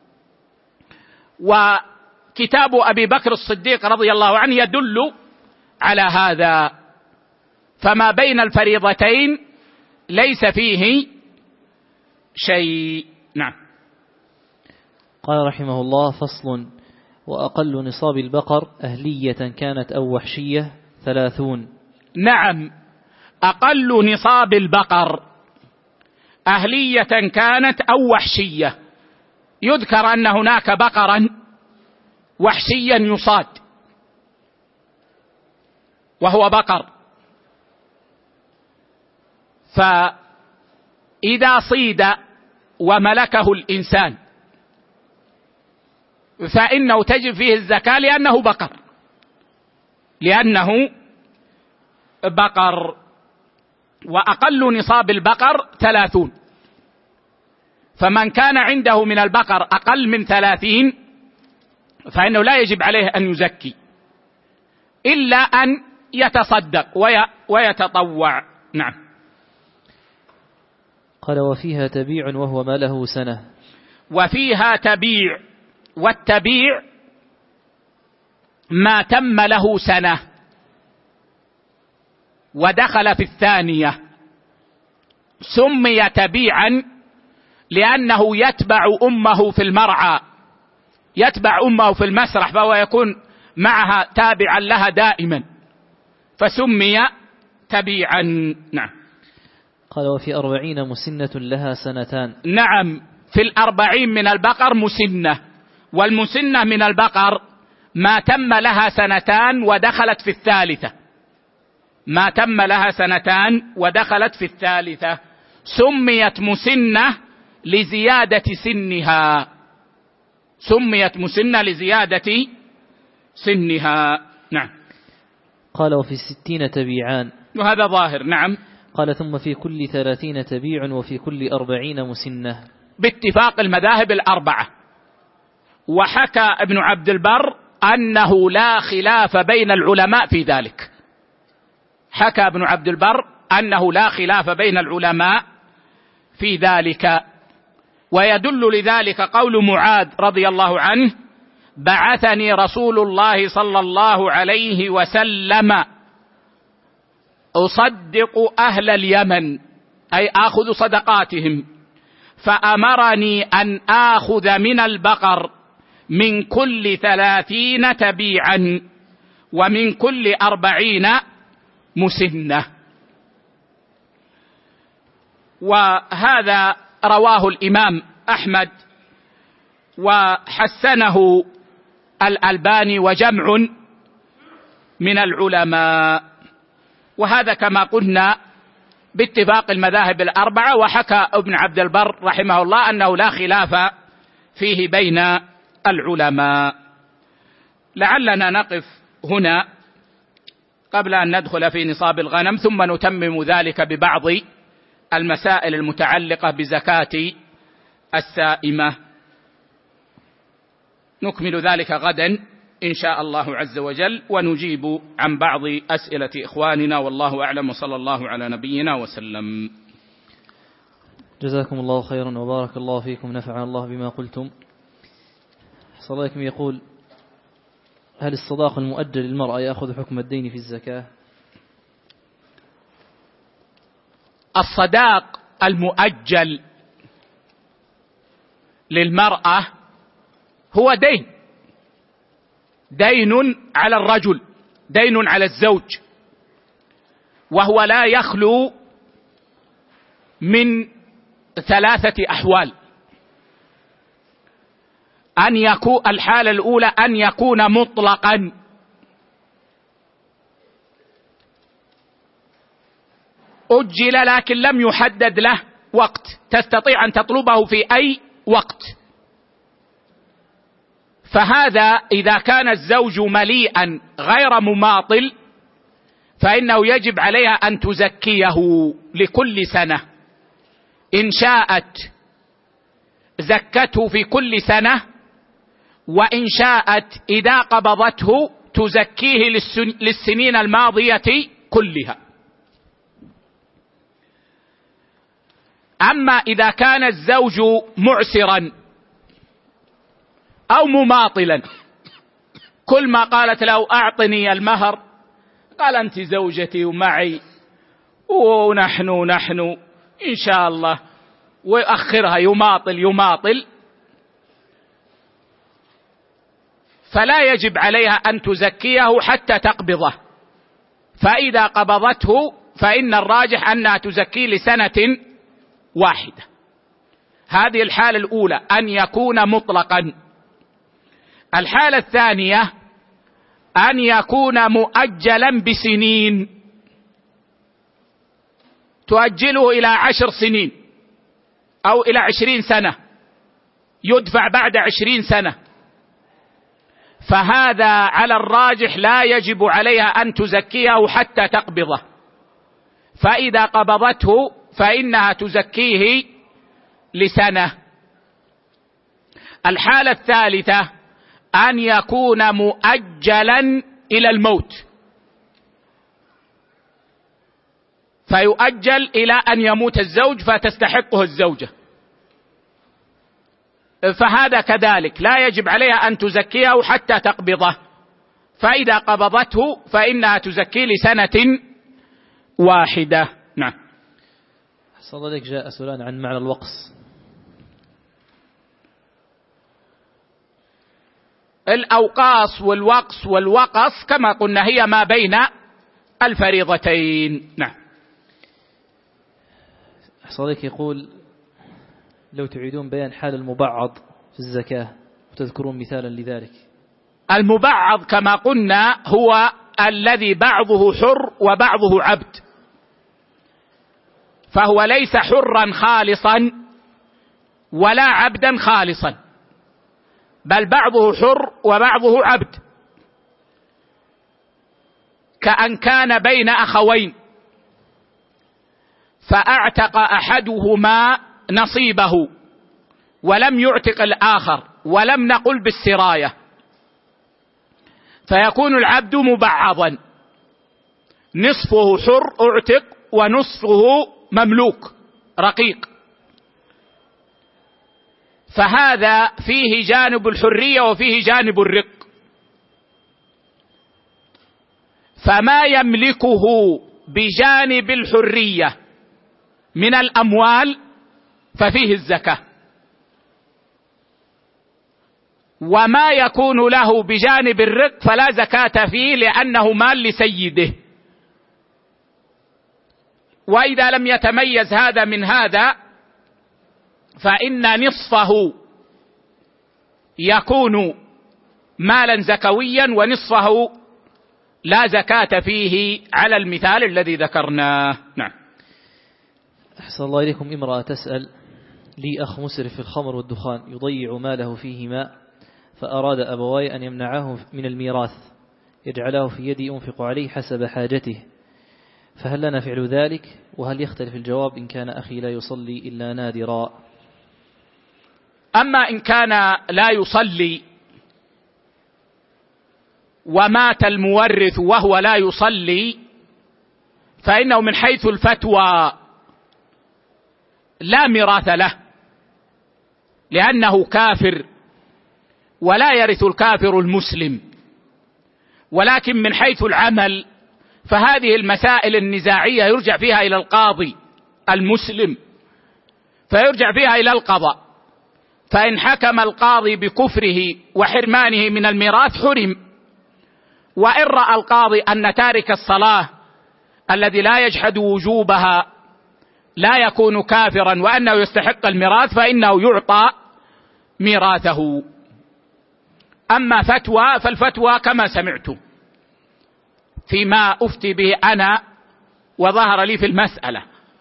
Speaker 1: وكتاب أبي بكر الصديق رضي الله عنه يدل على هذا، فما بين الفريضتين ليس فيه شيء. نعم.
Speaker 2: قال رحمه الله: فصل: وأقل نصاب البقر أهلية كانت أو وحشية 30.
Speaker 1: نعم، أقل نصاب البقر أهلية كانت أو وحشية. يذكر أن هناك بقرا وحشيا يصاد، وهو بقر، فإذا صيد وملكه الإنسان فإنه تجب فيه الزكاة لأنه بقر. وأقل نصاب البقر 30، فمن كان عنده من البقر أقل من 30 فإنه لا يجب عليه أن يزكي إلا أن يتصدق ويتطوع. نعم.
Speaker 2: قال وفيها تبيع وهو ما له سنة.
Speaker 1: وفيها تبيع، والتبيع ما تم له سنة ودخل في الثانية، سمي تبيعا لأنه يتبع أمه في المرعى، يتبع أمه في المسرح، فهو يكون معها تابعا لها دائما، فسمي تبيعا. نعم.
Speaker 2: قال وفي 40 مسنة لها سنتان.
Speaker 1: نعم، في 40 من البقر مسنة، والمسنة من البقر ما تم لها سنتان ودخلت في الثالثة، ما تم لها سنتان ودخلت في الثالثة، سميت مسنة لزيادة سنها، سميت مسنة لزيادة سنها. نعم.
Speaker 2: قال وفي 60 تبيعان،
Speaker 1: وهذا ظاهر. نعم.
Speaker 2: قال ثم في كل 30 تبيع وفي كل 40 مسنة،
Speaker 1: باتفاق المذاهب الأربعة. وحكى ابن عبد البر أنه لا خلاف بين العلماء في ذلك، حكى ابن عبد البر أنه لا خلاف بين العلماء في ذلك. ويدل لذلك قول معاذ رضي الله عنه: بعثني رسول الله صلى الله عليه وسلم أصدق أهل اليمن، أي آخذ صدقاتهم، فأمرني أن آخذ من البقر من كل 30 تبيعا ومن كل 40 مسنة. وهذا رواه الإمام أحمد وحسنه الألباني وجمع من العلماء، وهذا كما قلنا باتفاق المذاهب الأربعة. وحكى ابن عبد البر رحمه الله أنه لا خلاف فيه بين العلماء. لعلنا نقف هنا قبل أن ندخل في نصاب الغنم، ثم نتمم ذلك ببعض المسائل المتعلقة بزكاة السائمة. نكمل ذلك غدا إن شاء الله عز وجل، ونجيب عن بعض أسئلة إخواننا، والله أعلم، وصلى الله على نبينا وسلم.
Speaker 2: جزاكم الله خيرا وبارك الله فيكم، نفع الله بما قلتم. صديقكم يقول: هل الصداق المؤجل للمرأة يأخذ حكم الدين في الزكاة؟
Speaker 1: الصداق المؤجل للمرأة هو دين، دين على الرجل، دين على الزوج، وهو لا يخلو من 3 أحوال. أن يكون الحالة الأولى أن يكون مطلقا، أجل لكن لم يحدد له وقت، تستطيع أن تطلبه في أي وقت، فهذا إذا كان الزوج مليئا غير مماطل فإنه يجب عليها أن تزكيه لكل سنة، إن شاءت زكته في كل سنة، وإن شاءت إذا قبضته تزكيه للسنين الماضية كلها. أما إذا كان الزوج معسرا أو مماطلا، كل ما قالت له أعطني المهر قال أنت زوجتي ومعي ونحن إن شاء الله، ويؤخرها يماطل، فلا يجب عليها أن تزكيه حتى تقبضه، فإذا قبضته فإن الراجح أنها تزكيه لسنة واحدة. هذه الحالة الأولى، أن يكون مطلقا. الحالة الثانية أن يكون مؤجلا بسنين، تؤجله إلى 10 سنين أو إلى 20 سنة، يدفع بعد 20 سنة، فهذا على الراجح لا يجب عليها أن تزكيه حتى تقبضه، فإذا قبضته فإنها تزكيه لسنة. الحالة الثالثة أن يكون مؤجلا إلى الموت، فيؤجل إلى أن يموت الزوج فتستحقه الزوجة، فهذا كذلك لا يجب عليها أن تزكيه حتى تقبضه، فإذا قبضته فإنها تزكي لسنة واحدة. نعم.
Speaker 2: أحسن الله إليك. جاء سؤال عن معنى الوقص.
Speaker 1: الأوقاص والوقص والوقص كما قلنا هي ما بين الفريضتين. نعم.
Speaker 2: أحسن الله إليك. يقول لو تعيدون بيان حال المبعض في الزكاة وتذكرون مثالا لذلك.
Speaker 1: المبعض كما قلنا هو الذي بعضه حر وبعضه عبد، فهو ليس حرا خالصا ولا عبدا خالصا، بل بعضه حر وبعضه عبد، كأن كان بين أخوين فأعتق أحدهما نصيبه ولم يعتق الآخر، ولم نقل بالسراية، فيكون العبد مبعضا، نصفه حر اعتق ونصفه مملوك رقيق، فهذا فيه جانب الحرية وفيه جانب الرق. فما يملكه بجانب الحرية من الأموال ففيه الزكاة، وما يكون له بجانب الرق فلا زكاة فيه لأنه مال لسيده. وإذا لم يتميز هذا من هذا فإن نصفه يكون مالا زكويا ونصفه لا زكاة فيه على المثال الذي ذكرناه. نعم.
Speaker 2: أحسن الله إليكم. امرأة تسأل: لي أخ مسرف في الخمر والدخان يضيع ماله فيهما، فأراد أبواي أن يمنعاه من الميراث، يجعله في يدي أنفق عليه حسب حاجته، فهل لنا فعل ذلك؟ وهل يختلف الجواب إن كان أخي لا يصلي إلا نادرا؟
Speaker 1: أما إن كان لا يصلي ومات المورث وهو لا يصلي فإنه من حيث الفتوى لا ميراث له، لأنه كافر ولا يرث الكافر المسلم. ولكن من حيث العمل فهذه المسائل النزاعية يرجع فيها إلى القاضي المسلم، فيرجع فيها إلى القضاء، فإن حكم القاضي بكفره وحرمانه من الميراث حرم، وإن رأى القاضي أن تارك الصلاة الذي لا يجحد وجوبها لا يكون كافرا وأنه يستحق الميراث فإنه يعطى ميراثه. أما فتوى فالفتوى كما سمعتم فيما أفتي به أنا وظهر لي في المسألة.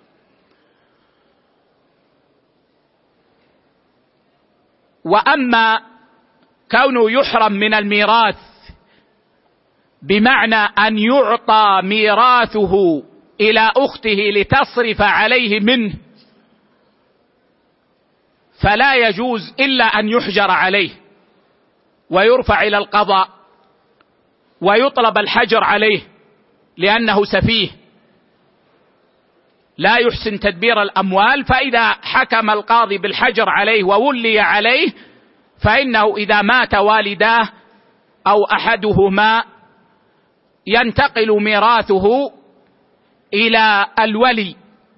Speaker 1: وأما كونه يحرم من الميراث بمعنى أن يعطى ميراثه إلى أخته لتصرف عليه منه، فلا يجوز إلا أن يحجر عليه ويرفع إلى القضاء ويطلب الحجر عليه، لأنه سفيه لا يحسن تدبير الأموال. فإذا حكم القاضي بالحجر عليه وولي عليه فإنه إذا مات والداه أو أحدهما ينتقل ميراثه إلى الولي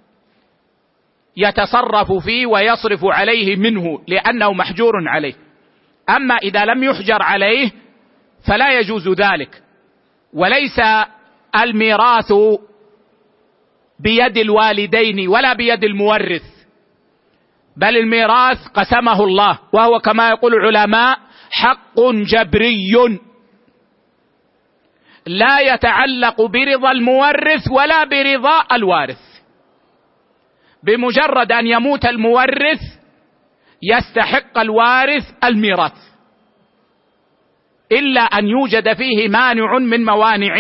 Speaker 1: يتصرف فيه ويصرف عليه منه لأنه محجور عليه. أما إذا لم يحجر عليه فلا يجوز ذلك. وليس الميراث بيد الوالدين ولا بيد المورث، بل الميراث قسمه الله، وهو كما يقول العلماء حق جبري لا يتعلق برضا المورث ولا برضا الوارث. بمجرد أن يموت المورث يستحق الوارث الميراث، إلا أن يوجد فيه مانع من موانع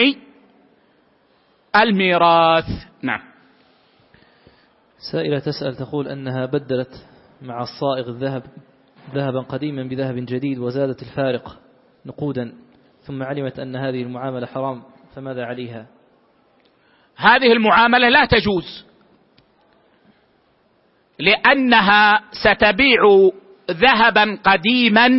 Speaker 1: الميراث. نعم.
Speaker 2: سائلة تسأل تقول أنها بدلت مع الصائغ الذهب ذهبا قديما بذهب جديد وزادت الفارق نقودا، ثم علمت أن هذه المعاملة حرام، فماذا عليها؟
Speaker 1: هذه المعاملة لا تجوز، لأنها ستبيع ذهبا قديما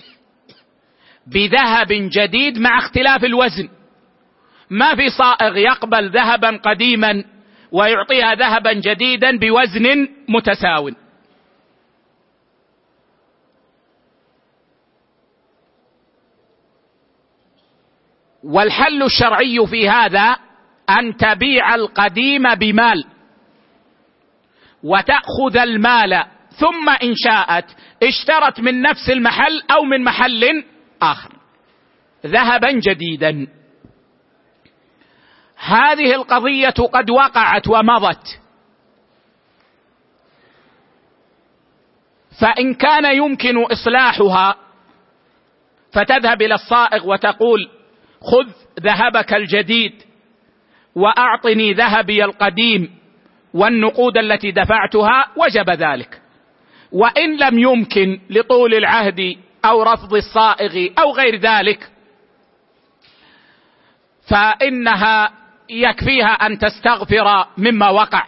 Speaker 1: بذهب جديد مع اختلاف الوزن. ما في صائغ يقبل ذهبا قديما ويعطيها ذهبا جديدا بوزن متساو. والحل الشرعي في هذا أن تبيع القديم بمال وتأخذ المال، ثم إن شاءت اشترت من نفس المحل أو من محل آخر ذهبا جديدا. هذه القضية قد وقعت ومضت، فإن كان يمكن إصلاحها فتذهب إلى الصائغ وتقول خذ ذهبك الجديد وأعطني ذهبي القديم والنقود التي دفعتها، وجب ذلك. وإن لم يمكن لطول العهد أو رفض الصائغ أو غير ذلك، فإنها يكفيها أن تستغفر مما وقع.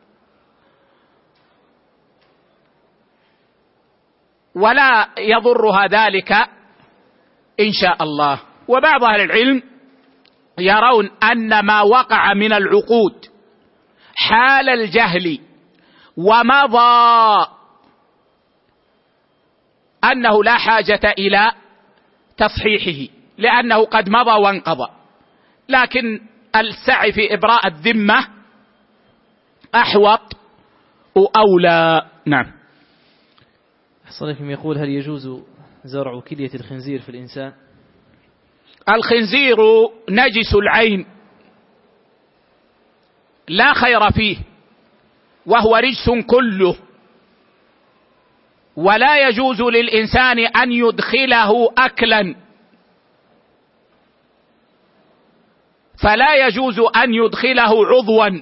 Speaker 1: ولا يضرها ذلك إن شاء الله. وبعض أهل العلم يرون أن ما وقع من العقود حال الجهل ومضى أنه لا حاجة إلى تصحيحه، لأنه قد مضى وانقضى، لكن السعي في إبراء الذمة أحوط وأولى. نعم.
Speaker 2: صليكم يقول: هل يجوز زرع كلية الخنزير في الإنسان؟
Speaker 1: الخنزير نجس العين لا خير فيه، وهو رجس كله، ولا يجوز للإنسان أن يدخله أكلا، فلا يجوز أن يدخله عضوا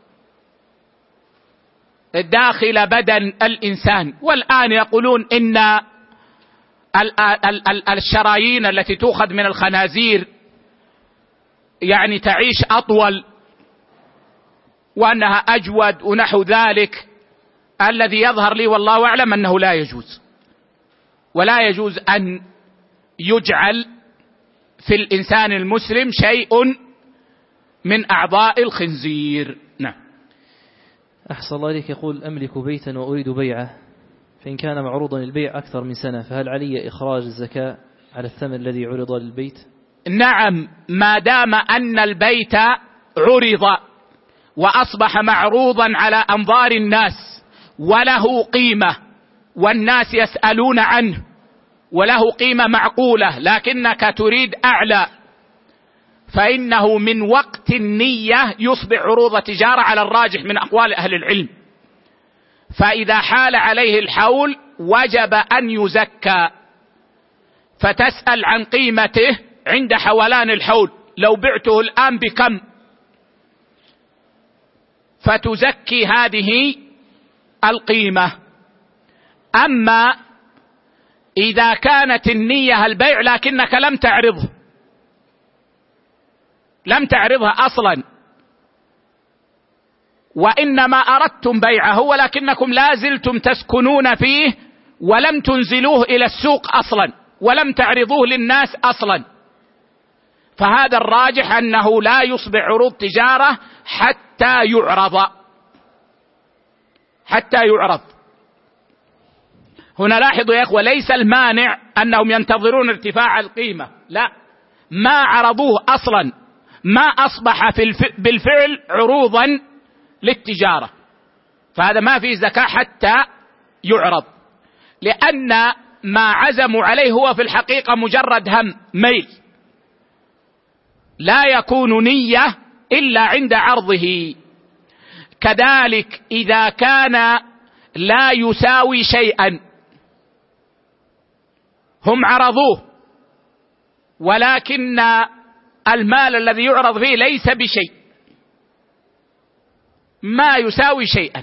Speaker 1: داخل بدن الإنسان. والآن يقولون إن الشرايين التي تؤخذ من الخنازير يعني تعيش أطول، وأنها أجود ونحو ذلك. الذي يظهر لي والله أعلم أنه لا يجوز، ولا يجوز أن يجعل في الإنسان المسلم شيء من أعضاء الخنزير. نعم.
Speaker 2: أحسن الله إليك. يقول: أملك بيتا وأريد بيعه، فإن كان معروضا للبيع أكثر من سنة، فهل علي إخراج الزكاة على الثمن الذي عرض للبيت؟
Speaker 1: نعم، ما دام أن البيت عرض وأصبح معروضا على أنظار الناس وله قيمة والناس يسألون عنه وله قيمة معقولة، لكنك تريد أعلى، فإنه من وقت النية يصبح عروض تجارة على الراجح من أقوال أهل العلم. فإذا حال عليه الحول وجب أن يزكى، فتسأل عن قيمته عند حولان الحول، لو بعته الآن بكم، فتزكي هذه القيمة. أما إذا كانت النية البيع لكنك لم تعرضها أصلا، وإنما أردتم بيعه ولكنكم لازلتم تسكنون فيه ولم تنزلوه إلى السوق أصلا ولم تعرضوه للناس أصلا، فهذا الراجح أنه لا يصبح عروض تجارة حتى يعرض. هنا لاحظوا يا أخوة، ليس المانع أنهم ينتظرون ارتفاع القيمة، لا، ما عرضوه أصلا، ما أصبح بالفعل عروضا للتجارة، فهذا ما فيه زكاة حتى يعرض، لأن ما عزموا عليه هو في الحقيقة مجرد ميل، لا يكون نية إلا عند عرضه. كذلك إذا كان لا يساوي شيئا، هم عرضوه ولكن المال الذي يعرض فيه ليس بشيء، ما يساوي شيئا،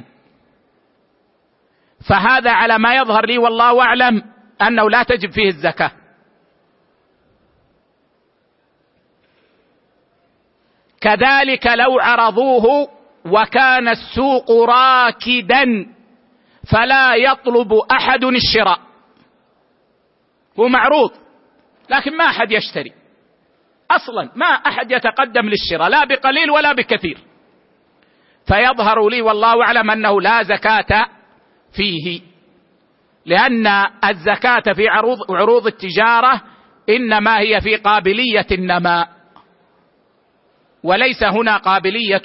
Speaker 1: فهذا على ما يظهر لي والله أعلم أنه لا تجب فيه الزكاة. كذلك لو عرضوه وكان السوق راكدا فلا يطلب أحد الشراء، هو معروض لكن ما أحد يشتري أصلا، ما أحد يتقدم للشراء لا بقليل ولا بكثير، فيظهر لي والله أعلم أنه لا زكاة فيه، لأن الزكاة في عروض التجارة إنما هي في قابلية النماء، وليس هنا قابلية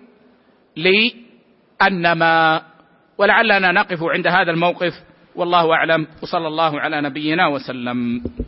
Speaker 1: للنماء. ولعلنا نقف عند هذا الموقف والله أعلم، وصلى الله على نبينا وسلم.